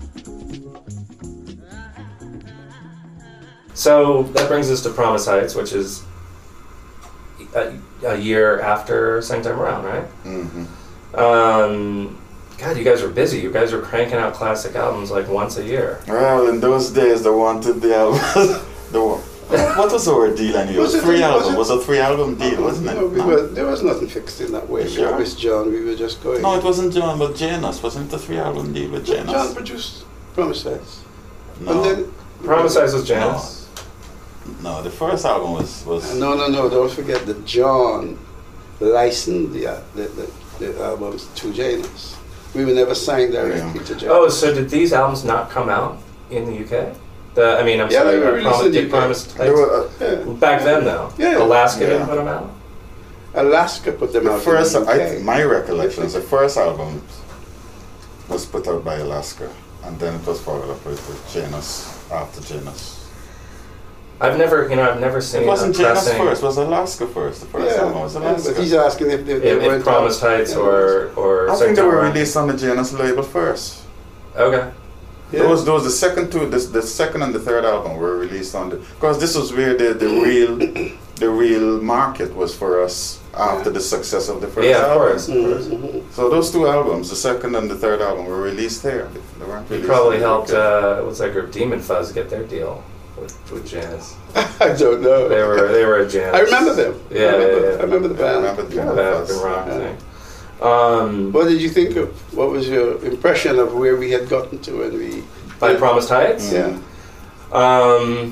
So that brings us to Promise Heights, which is a, a year after Second Time Around, right? Mm-hmm. Um, God, you guys are busy. You guys are cranking out classic albums like once a year. Well, in those days, they wanted the album. the one. What was our deal anyway? It was Was it three a- was album. it- Was a three album deal, wasn't it? No, we No. were, there was nothing fixed in that way. You sure? With John, we were just going. No, it wasn't John, but Janus. Wasn't it a three album deal with Janus? John produced Promise Size. No. And then, Promise Size was Janus. No, the first album was was. no, no, no, don't forget that John licensed the, uh, the, the, the albums to Janus. We were never signed directly Yeah. to Janus. Oh, so did these albums not come out in the U K? The, I mean, I'm Yeah, sorry, they were uh, released Promise, in the did U K. Promise They were, uh, Yeah. back then though. Yeah. Alaska didn't Yeah. put them out. Alaska put them the out first, in the U K. I, my recollection is the first album was put out by Alaska, and then it was followed up with, with Janus after Janus. I've never, you know, I've never seen It wasn't a Janus pressing. first. It was Alaska first. The first Yeah, album was yeah, Alaska. but he's asking if they, they If, weren't if Promised out. Heights Yeah. or or I think they were September. released on the Janus label first. Okay. Yeah. Those, those, the second two, this, the second and the third album were released on the, because this was where the, the real, the real market was for us after the success of the first Yeah, of album. course. Of course. Mhm. So those two albums, the second and the third album, were released there. They weren't You released probably in the helped. U K. Uh, what's that group? Demon Fuzz get their deal with, with Janus. I don't know. They were they were a Janus. I remember them. Yeah, I remember, yeah, yeah. I remember the Yeah, I band. remember the Yeah, Demon that Fuzz. and rock Yeah. thing. Um, What did you think of? What was your impression of where we had gotten to when we? by Promised Heights. Yeah. Um,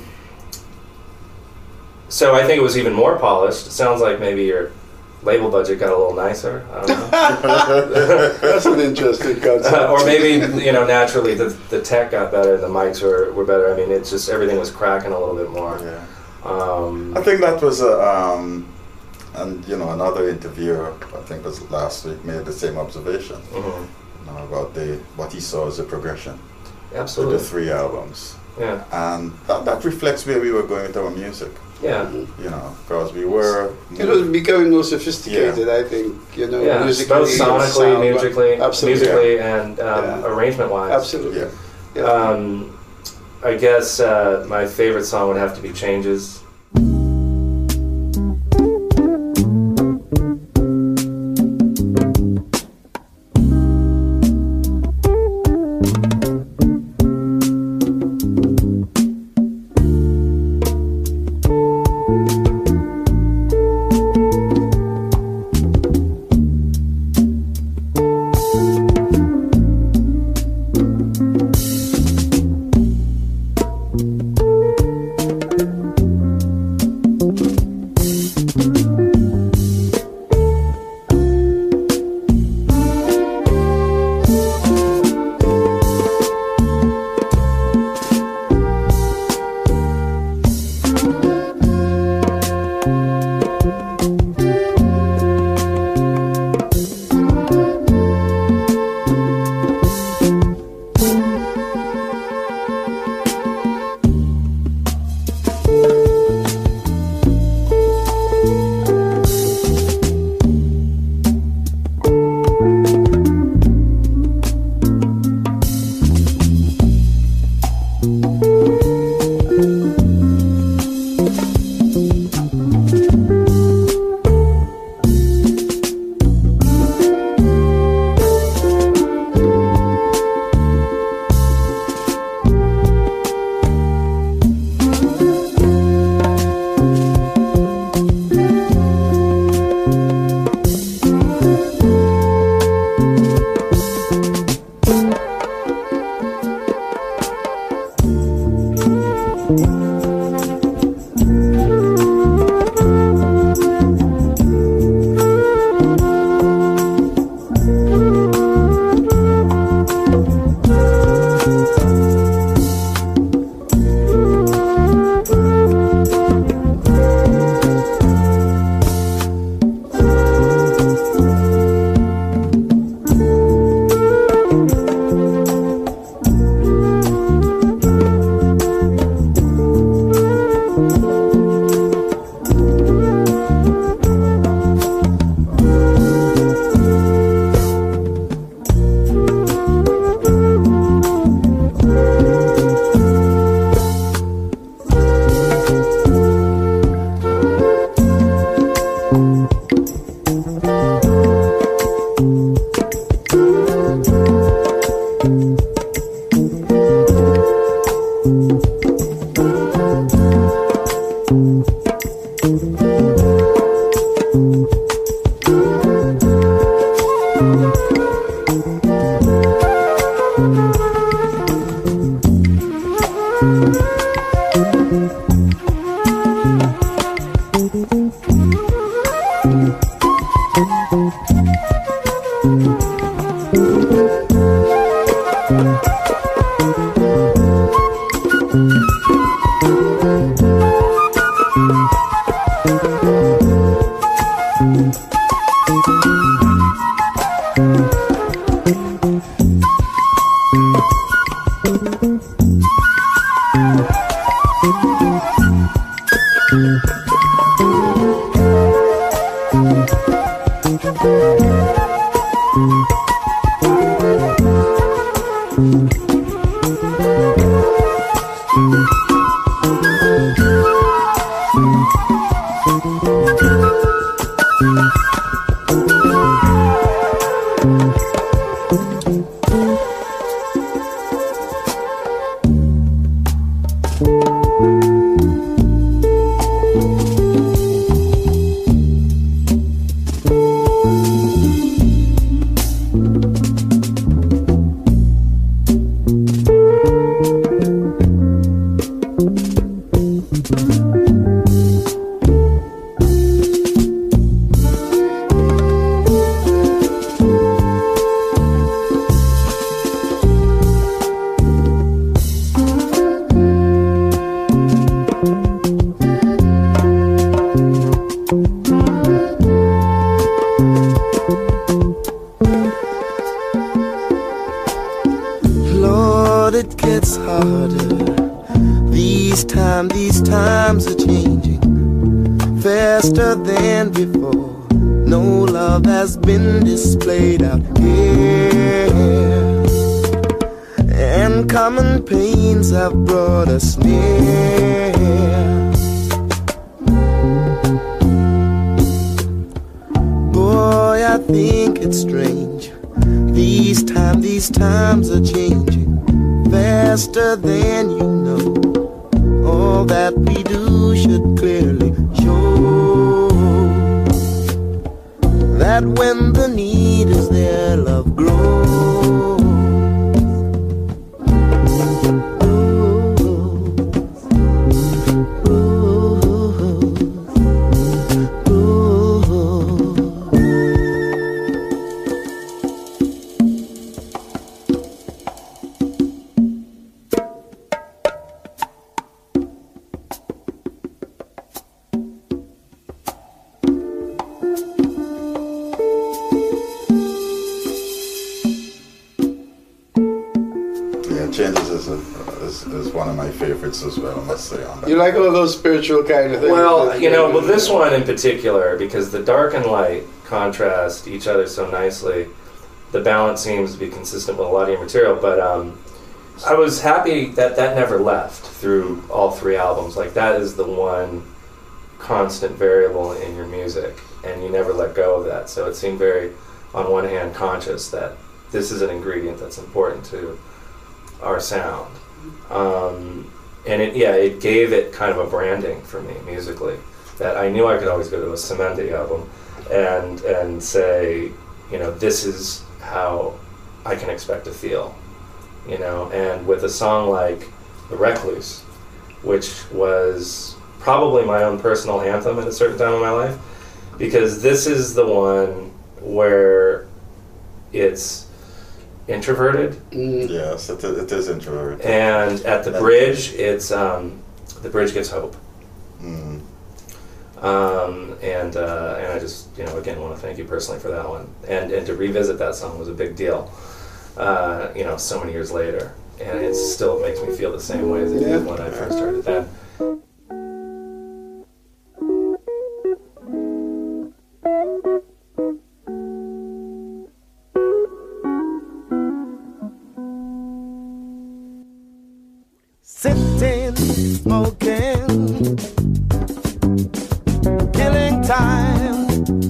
so I think it was even more polished. It sounds like maybe your label budget got a little nicer. I don't know. That's an interesting concept. or maybe, you know, naturally the, the tech got better, the mics were, were better. I mean, it's just everything was cracking a little bit more. Yeah. Um, I think that was a, um, and you know, another interviewer, I think it was last week, made the same observation mhm. you know, about the what he saw as a progression with Absolutely. the three albums, Yeah. and that, that reflects where we were going with our music. Yeah. You know, because we were. It was becoming more sophisticated, I think. You know, Yeah. musically, Both sonically, sound- musically, absolutely, musically, and um, Yeah. arrangement-wise. absolutely. Yeah. Yeah. Um, I guess uh, my favorite song would have to be Changes. As well, I must say. On that. You like all those spiritual kind of things? Well, you know, well, this one in particular, because the dark and light contrast each other so nicely, the balance seems to be consistent with a lot of your material, but um, I was happy that that never left through all three albums. Like, that is the one constant variable in your music, and you never let go of that. So it seemed very, on one hand, conscious that this is an ingredient that's important to our sound. Um, And it, yeah, it gave it kind of a branding for me musically, that I knew I could always go to a Semendi album and and say, you know, this is how I can expect to feel, you know. And with a song like The Recluse, which was probably my own personal anthem at a certain time in my life, because this is the one where it's introverted. Mm. Yes, it, it is introverted. And at the bridge, it's um, the bridge gives hope. Mm. Um, and uh, and I just, you know, again, want to thank you personally for that one. And and to revisit that song was a big deal. Uh, you know, so many years later, and it still makes me feel the same way as it did when I first heard it then. Sitting, smoking, killing time,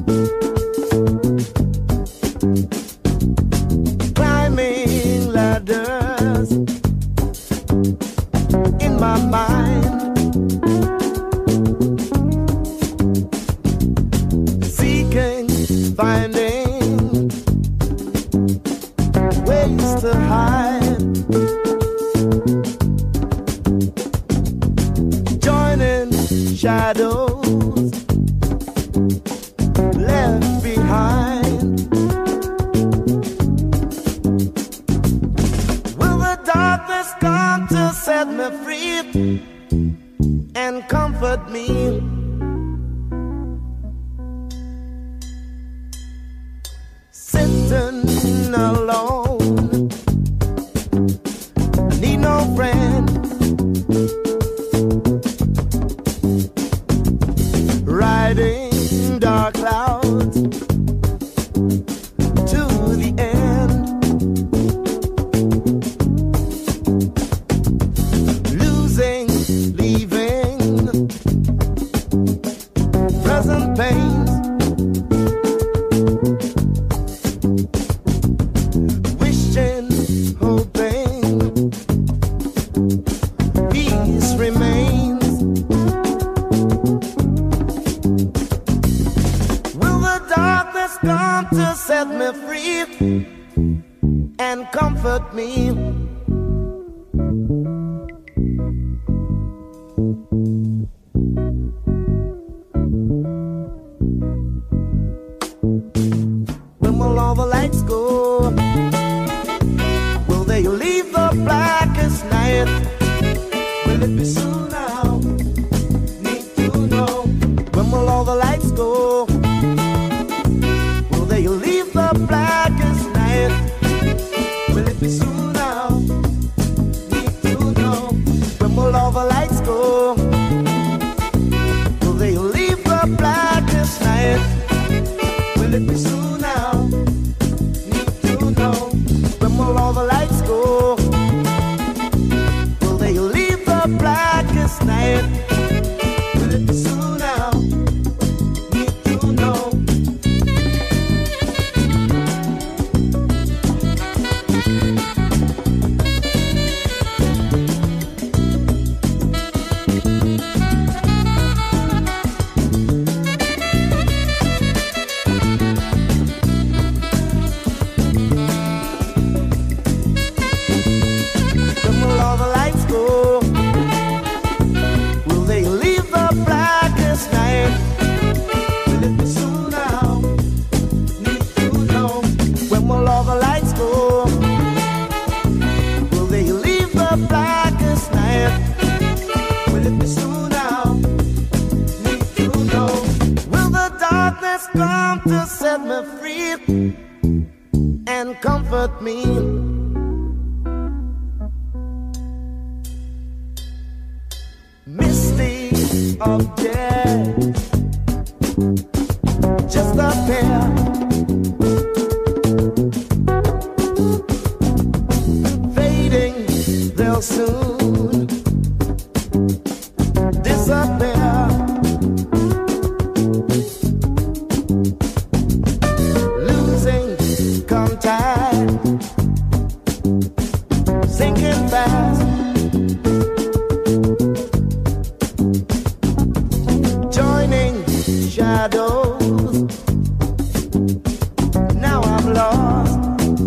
climbing ladders in my mind, seeking, finding ways to hide. Shadows left behind. Will the darkness come to set me free and comfort me? riding dark clouds to the end, losing, leaving, present pains, wishing, hoping, peace remains. Will the darkness come to set me free and comfort me? When will all the lights go? Will they leave the blackest night? Will it be soon now? Need to know. When will all the lights go? Will they leave the blackest night? Will it be soon now? Need to know. When will all the lights go? Will they leave the blackest night? Will it be soon now? Need to know. When will all the lights go? Will they leave the blackest night? Will it be soon now? Need to know. When will all the lights go? Will they leave the blackest night? Will it be soon now? Need to know. When will all the lights go? Will they leave the blackest night? Will it be soon now? Need to know. Will the darkness come to set me free and comfort me? Misty objects just appear, fading, they'll soon disappear. Losing contact, sinking fast, joining shadows. Now I'm lost.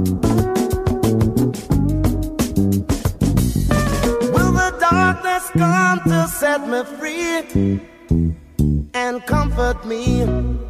Will the darkness come to set me free and comfort me?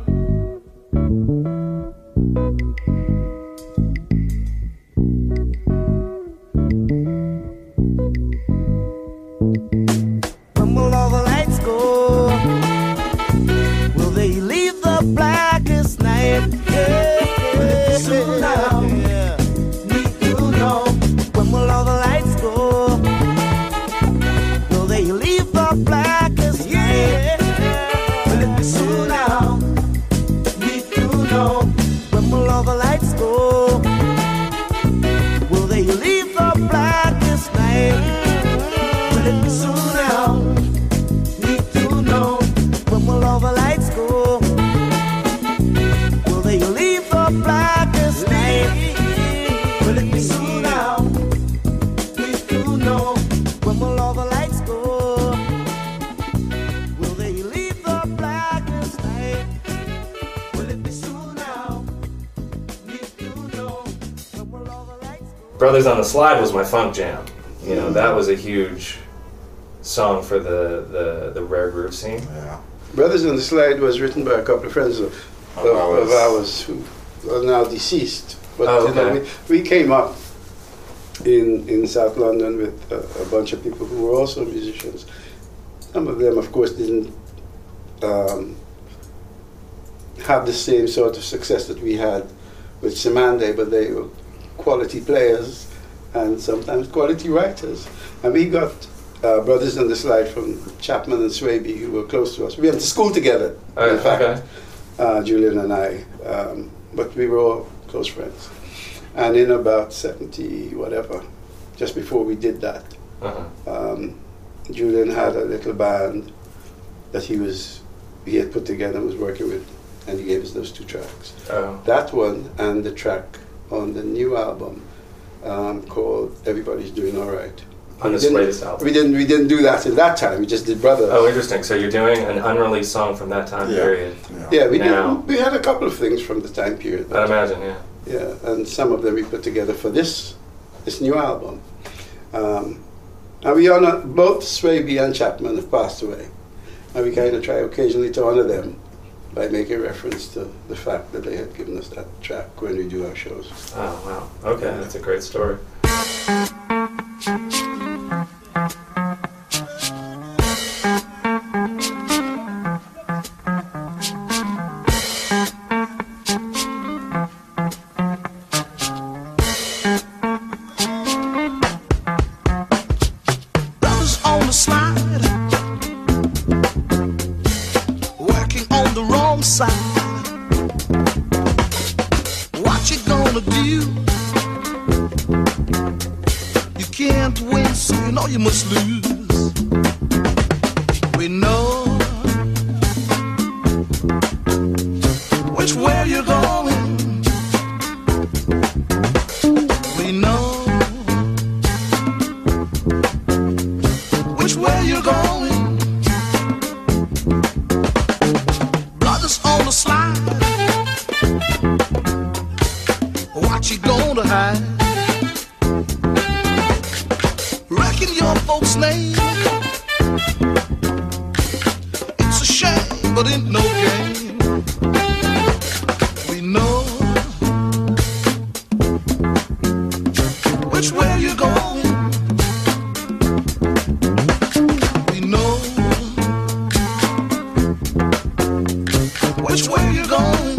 When will all the lights go? Will they leave the blackest night? Yeah, soon now. Yeah. Need to know. When will all the lights go? Will they leave the blackest night? Will it be soon now? Need to know. When will all the lights go? Will they leave the blackest night? Will it be soon now? Need to know. When will all the lights go? Will they leave the blackest night? Will it be soon now? Need to know. When will all the lights go? Will they leave the blackest night? Will it be soon now? Need to know. When will all the lights go? Brothers on the Slide was my funk jam. You know, that was a huge song for the, the, the rare groove scene. Yeah. Brothers on the Slide was written by a couple of friends of, of, Of ours. of ours who are now deceased. But Oh, you know, okay. we, we came up in, in South London with a, a bunch of people who were also musicians. Some of them, of course, didn't um, have the same sort of success that we had with Simande, but they were quality players and sometimes quality writers. And we got uh, brothers on the slide from Chapman and Swaby who were close to us. We went to school together, Oh, in fact, okay. uh, Julian and I, um, but we were all close friends. And in about seventy, whatever, just before we did that, Uh-huh. um, Julian had a little band that he was he had put together and was working with, and he gave us those two tracks. Oh. That one and the track on the new album um, called "Everybody's Doing All Right." On We this didn't- latest album. We didn't we didn't do that in that time. We just did Brothers. Oh, interesting. So you're doing an unreleased song from that time Yeah. period. Yeah, we Now. did. We had a couple of things from the time period. I'd imagine, yeah. Yeah, and some of them we put together for this this new album. Um, and we honor both Swaby and Chapman have passed away, and we kind of try occasionally to honor them by making reference to the fact that they had given us that track when we do our shows. Oh, wow. Okay, that's a great story. Brothers on the slide, working on the wrong side. What you gonna do? You can't win, so you know you must lose. We know which way you're going. We know which way you're going. Brothers on the slide, what you gonna hide? Reckon your folks' name. It's a shame, but ain't no game. We know which way you're going. We know which way you're going.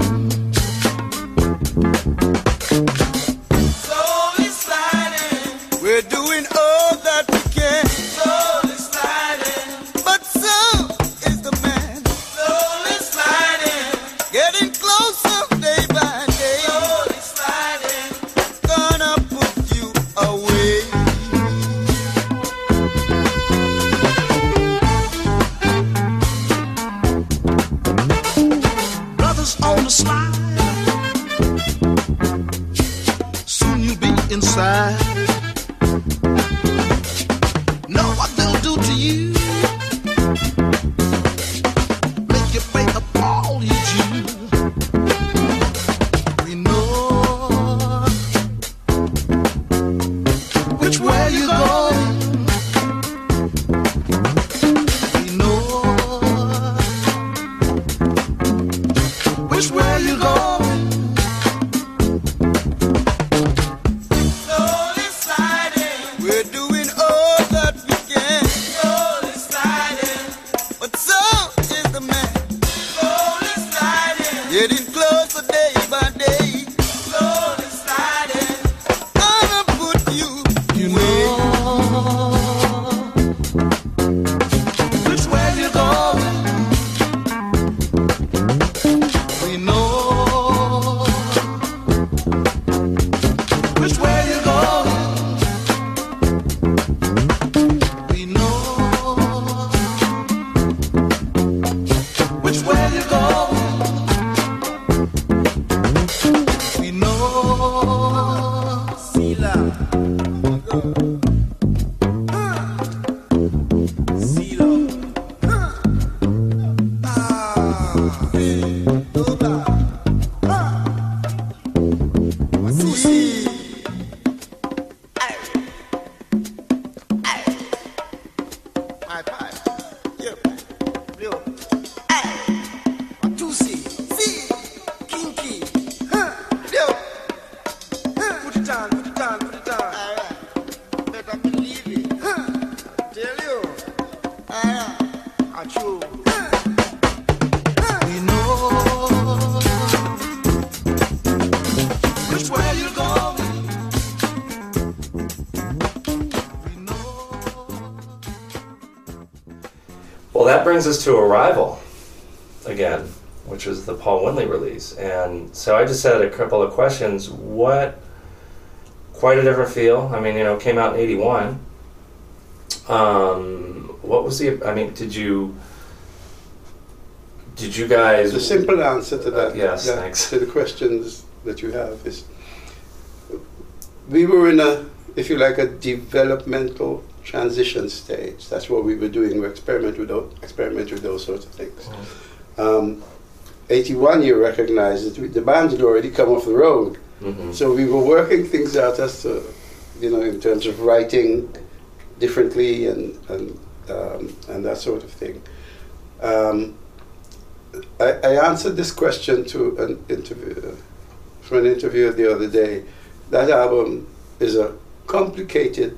Slowly sliding, we're doing all that we can. Slowly sliding, but so is the man. Slowly sliding, getting closer day by day. Slowly sliding, gonna put you away. Brothers on the slide, soon you'll be inside. Know what they'll do to you, make you pay up all you do. We know which way you're going. We know which way you're going. Slowly sliding, we're doing all that we can. Slowly sliding, but so is the man. Slowly sliding, getting closer day by day. Slowly sliding, gonna put you, you know which way you're going. We know which way you're going. We know which way you're going. We know. Sila. Silo. My pipe, yeah, real, one, two, see. that brings us to Arrival again, which was the Paul Winley release. And so I just had a couple of questions. What, quite a different feel. I mean, you know, came out in eighty-one. Um, what was the, I mean, did you, did you guys... The simple answer to that, uh, yes, that thanks. to the questions that you have is, we were in a, if you like, a developmental transition stage. That's what we were doing. We experiment with those, experiment with those sorts of things. Mm-hmm. Um, eighty-one, you recognize that we, the band had already come off the road. Mm-hmm. So we were working things out as to, you know, in terms of writing differently and and um, and that sort of thing. Um, I, I answered this question to an interview, from an interviewer the other day. That album is a complicated.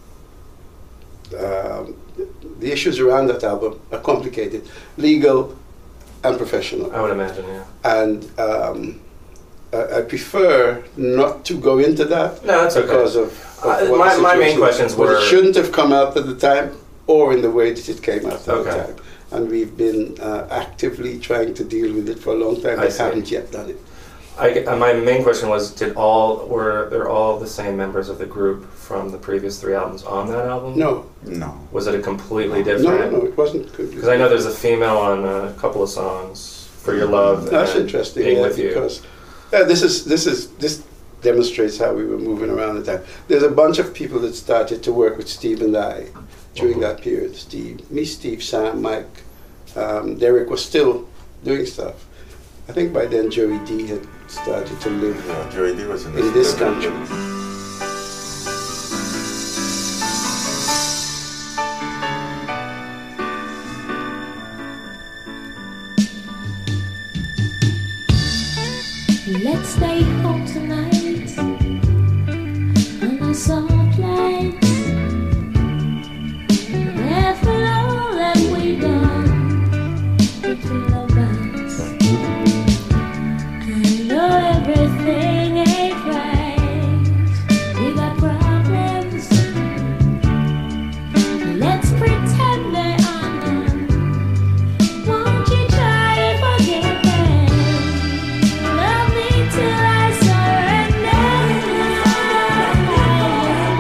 Um, the issues around that album are complicated, legal and professional. I would imagine, yeah. And um, I, I prefer not to go into that. No, that's okay. Because of, of uh, what my, the my main situation- questions but were... it shouldn't have come out at the time, or in the way that it came out at Okay. the time. And we've been uh, actively trying to deal with it for a long time, I but see. haven't yet done it. I, uh, my main question was: Did all were there all the same members of the group from the previous three albums on that album? No, No. Was it a completely no, different? no, no, it wasn't good. Because I know there's a female on a couple of songs, "For Your Love." That's and interesting, Being yeah, With You. because uh, this is this is this demonstrates how we were moving around the time. There's a bunch of people that started to work with Steve and I during Mhm. that period. Steve, me, Steve, Sam, Mike, um, Derek was still doing stuff. I think by then Joey D had started to live Yeah, Joey D was in in this country. Let's stay home tonight on a soft light. Laugh at all that we done between our backs. I know everything ain't right. We got problems. Let's pretend they are none. Won't you try to forget them? Love me till I surrender.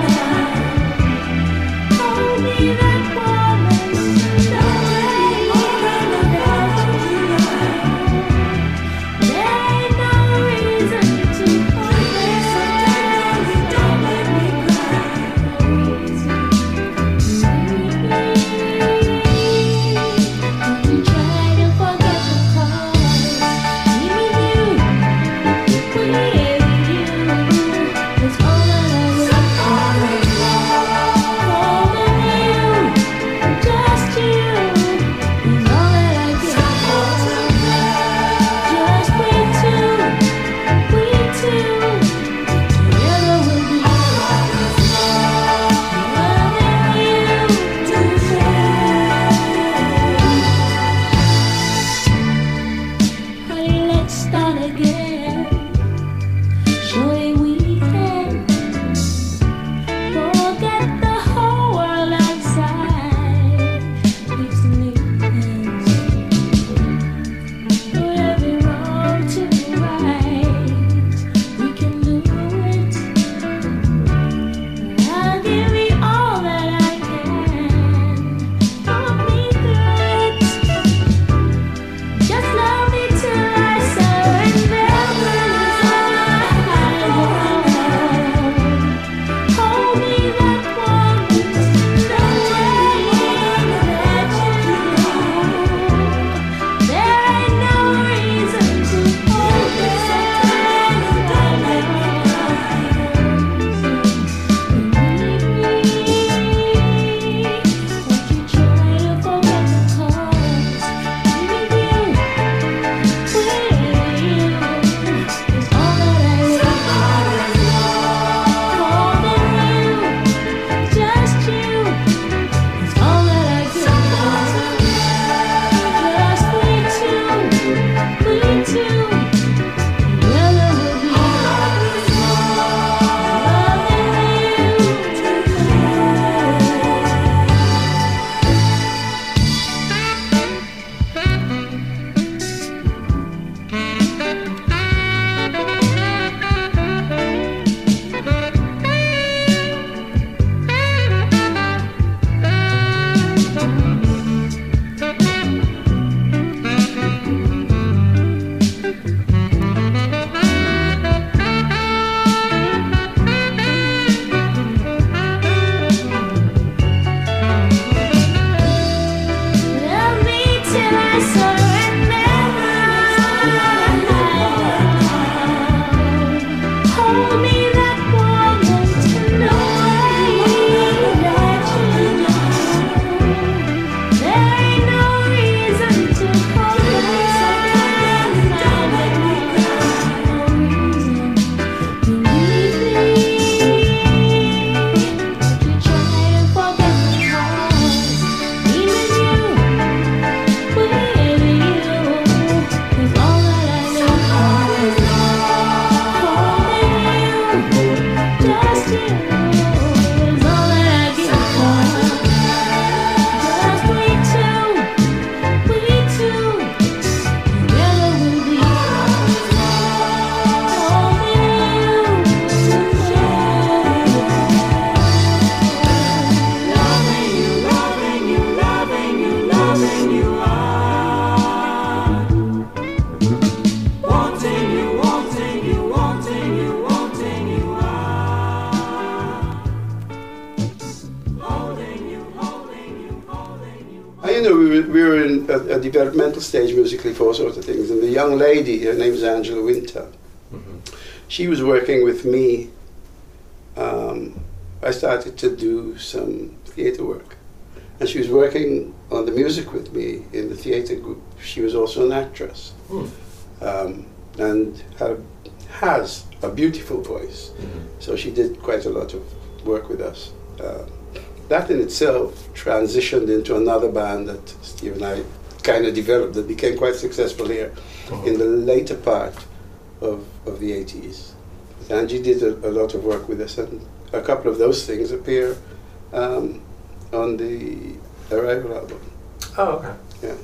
in a, a developmental stage musically for all sorts of things. And the young lady, her name is Angela Winter, Mm-hmm. she was working with me. Um, I started to do some theatre work. And she was working on the music with me in the theatre group. She was also an actress. Mm. Um, and had, has a beautiful voice. Mm-hmm. So she did quite a lot of work with us. Uh, that in itself transitioned into another band that Steve and I kind of developed that became quite successful here Mhm. in the later part of, of the eighties. Angie did a, a lot of work with us, and a couple of those things appear um, on the Arrival album. Oh, okay. Yeah.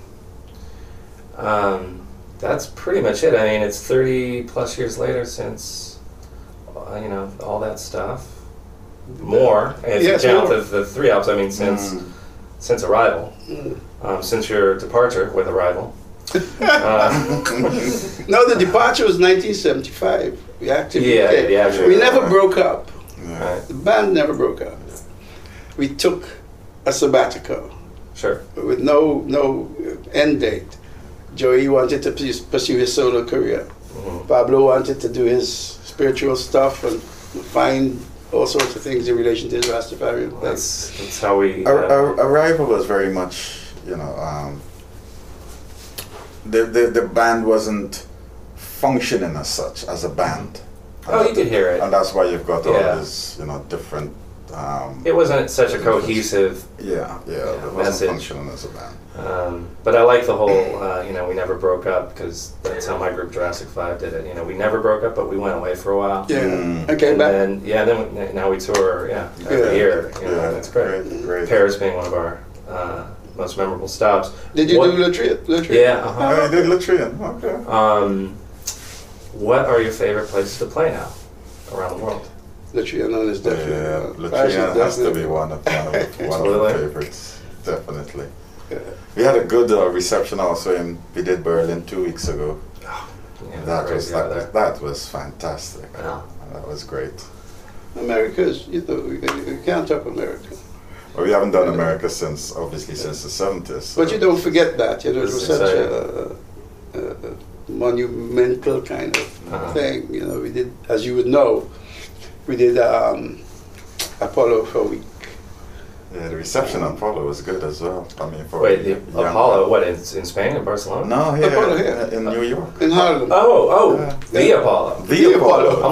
Um, that's pretty much it. I mean, it's thirty plus years later since, uh, you know, all that stuff. More. If Yes, you count more. the, the three albums, I mean, since Mm. since Arrival, Mm. um, since your departure with Arrival. uh, No, the departure was nineteen seventy-five. We actually Yeah, became- the actual- we never broke up. Yeah. right, The band never broke up. We took a sabbatical sure. with no no end date. Joey wanted to pus- pursue his solo career. Mhm. Pablo wanted to do his spiritual stuff and find all sorts of things in relation to his Rastafarian place. That's that's how we. Ar- Uh, Ar- Arrival was very much, you know, um, the, the the band wasn't functioning as such as a band. And Oh, you that- could hear it. and that's why you've got all Yeah. these, you know, different. Um, it wasn't such a cohesive. yeah, yeah, Yeah, it wasn't message. functioning as a band. Um, but I like the whole, uh, you know, we never broke up because that's how my group Jurassic Five did it. You know, we never broke up, but we went away for a while. Yeah, Mm. I came and back. then yeah, then we, now we tour yeah every Yeah. year. You know, Yeah, that's great. great, great. Paris being one of our uh, most memorable stops. Did you What- do Latrian? Latrian? Yeah. Uh-huh. Oh, you did Latrian, okay. Um, what are your favorite places to play now around the world? Latrian is definitely. Yeah, uh, Paris is Latrian has to definitely- be one of, one of, one of the Absolutely. favorites, definitely. Yeah. We had a good uh, reception also in, we did Berlin two weeks ago. Yeah, That was, crazy that out was, there. that was fantastic. Yeah. That was great. America's, you know, we, we can't top America. Well, we haven't done America since, obviously, since the seventies. So. But you don't forget that, you know, it This was is such a, a, a monumental kind of Uh-huh. thing. You know, we did, as you would know, we did um, Apollo for a week. Yeah, the reception on Apollo was good as well. I mean, for Wait, the young- Apollo? What in, in Spain in Barcelona? No, here, Apollo here. in New York. In Harlem. Oh, oh, Yeah. the Apollo. The, The Apollo. Apollo. I'm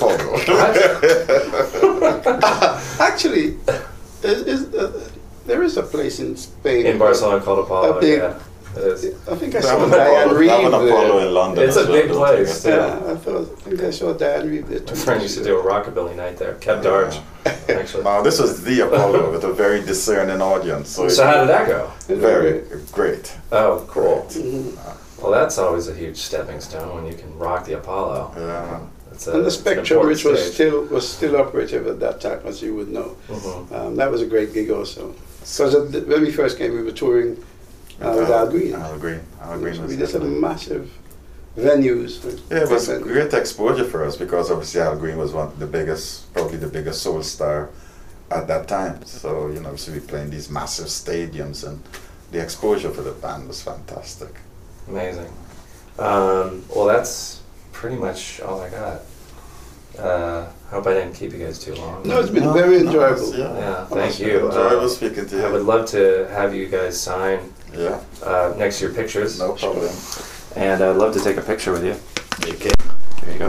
like- The Apollo. Actually, is, is, uh, there is a place in Spain. In Barcelona called Apollo. A big- Yeah, it is. I think I They saw have an Diane Apollo, Reeve they have an Apollo there. in London. It's as a well, big don't place, you? Yeah, I thought. I think I saw Diane Reeve there. My two friend years used to do ago. a rockabilly night there. Kept Darge, actually. No, this was the Apollo with a very discerning audience. So, So how did that go? very great. Oh, cool. Mhm. Well, that's always a huge stepping stone when you can rock the Apollo. Yeah. It's a, And the it's an Spectrum, important which was stage. still was still operative at that time, as you would know, Mhm. um, that was a great gig also. Because when we first came, we were touring uh, with Al Green. Al Green. Al Green So was we did some definitely- massive venues. Yeah, it was Big venues. great exposure for us because obviously Al Green was one of the biggest, probably the biggest soul star at that time. So, you know, so we playing these massive stadiums and the exposure for the band was fantastic. Amazing. Um, well, that's pretty much all I got. Uh, hope I didn't keep you guys too long. No, it's been No, very no, enjoyable. it's- yeah. Yeah, It thank was you. enjoyable Uh, speaking to you. I would love to have you guys sign Yeah, uh, next to your pictures. no problem. And I'd love to take a picture with you. Okay. There you go.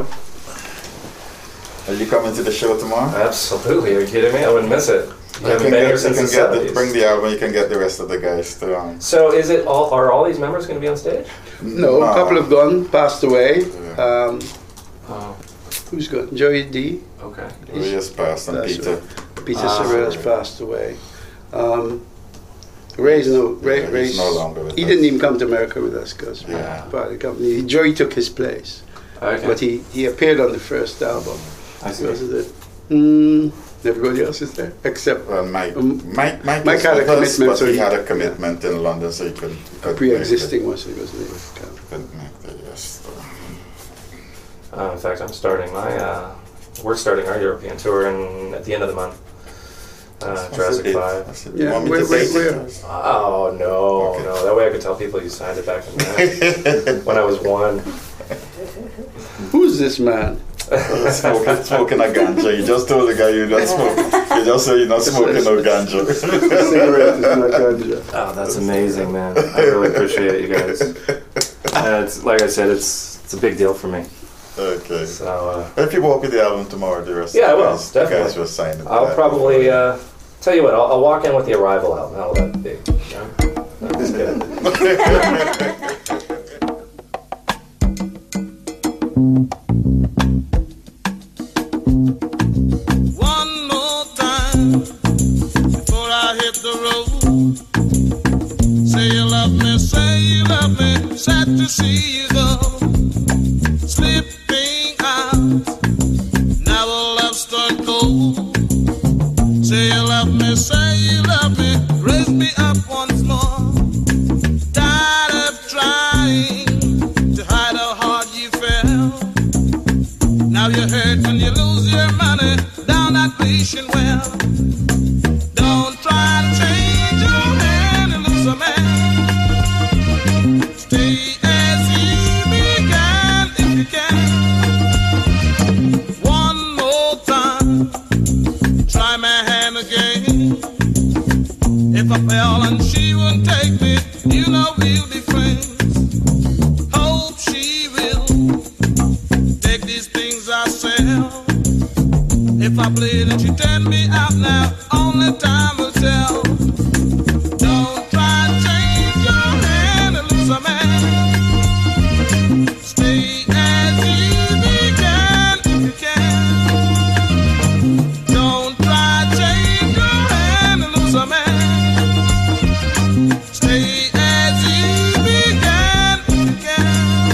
Are you coming to the show tomorrow? Absolutely. Are you kidding me? I wouldn't miss it. You You haven't can been get, here you since can the get the, seventies. bring the album, you can get the rest of the guys too. Um, So is it all? Are all these members going to be on stage? No, a couple have gone, passed away. Yeah. Um, Oh, who's gone? Joey D. okay. We just passed and That's Peter. right. Peter Ah. Sorrell's passed away. Um, Ray's no, Ray, Yeah, he's Ray's, no longer with he us. didn't even come to America with us because Yeah. part of the company. Joey took his place, Okay. but he, he appeared on the first album. I see. Was it? Mm, everybody else is there except Well, Mike, Um, Mike, Mike, Mike was had a with us, commitment, but so he he- had a commitment in London, so he couldn't. a couldn't pre-existing make one, so he was there. it. Couldn't make it, yes. Uh, in fact, I'm starting my. Uh, we're starting our European tour in, at the end of the month. uh, Jurassic it. Five. That's it. Yeah, You want me where- to where- date where? it? Oh no, Okay. no! That way I could tell people you signed it back in the when I was one. Who's this man? smoking, smoking a ganja. You just told the guy you're not smoking. You just say you're not smoking no ganja. Cigarette is not ganja. Oh, that's amazing, man! I really appreciate it, you guys. Uh, it's like I said, it's it's a big deal for me. Okay. So uh, If you walk with the album tomorrow, the rest Yeah, I of the will, guys, you guys definitely. will sign it. I'll probably uh, tell you what. I'll, I'll walk in with the Arrival album. How will that be? Yeah? No, just kidding. One more time before I hit the road. Say you love me, say you love me. Sad to see you go. Slipping out. Now our love start cold. Say you love me, say you love me. Raise me up once more. Tired of trying to hide how hard you fell. Now you hurt when you lose your money down that patient well. Don't try to change your man and lose a man. Stay as he began if you can. One more time, try my hand again. If I fell and she won't take me, you know we'll be friends. Hope she will take these things I sell. If I bleed and she turn me out now, only time will tell. Don't try to change your hand and lose a man. Stay as he began if you can. Don't try to change your hand and lose a man. Stay as he began if you can.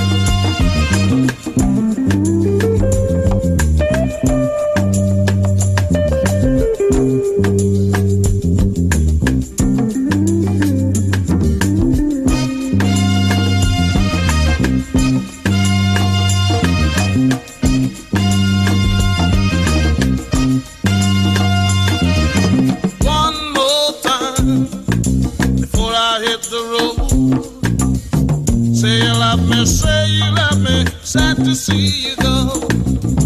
One more time before I hit the road. Say you love me, say you love me. Sad to see you go.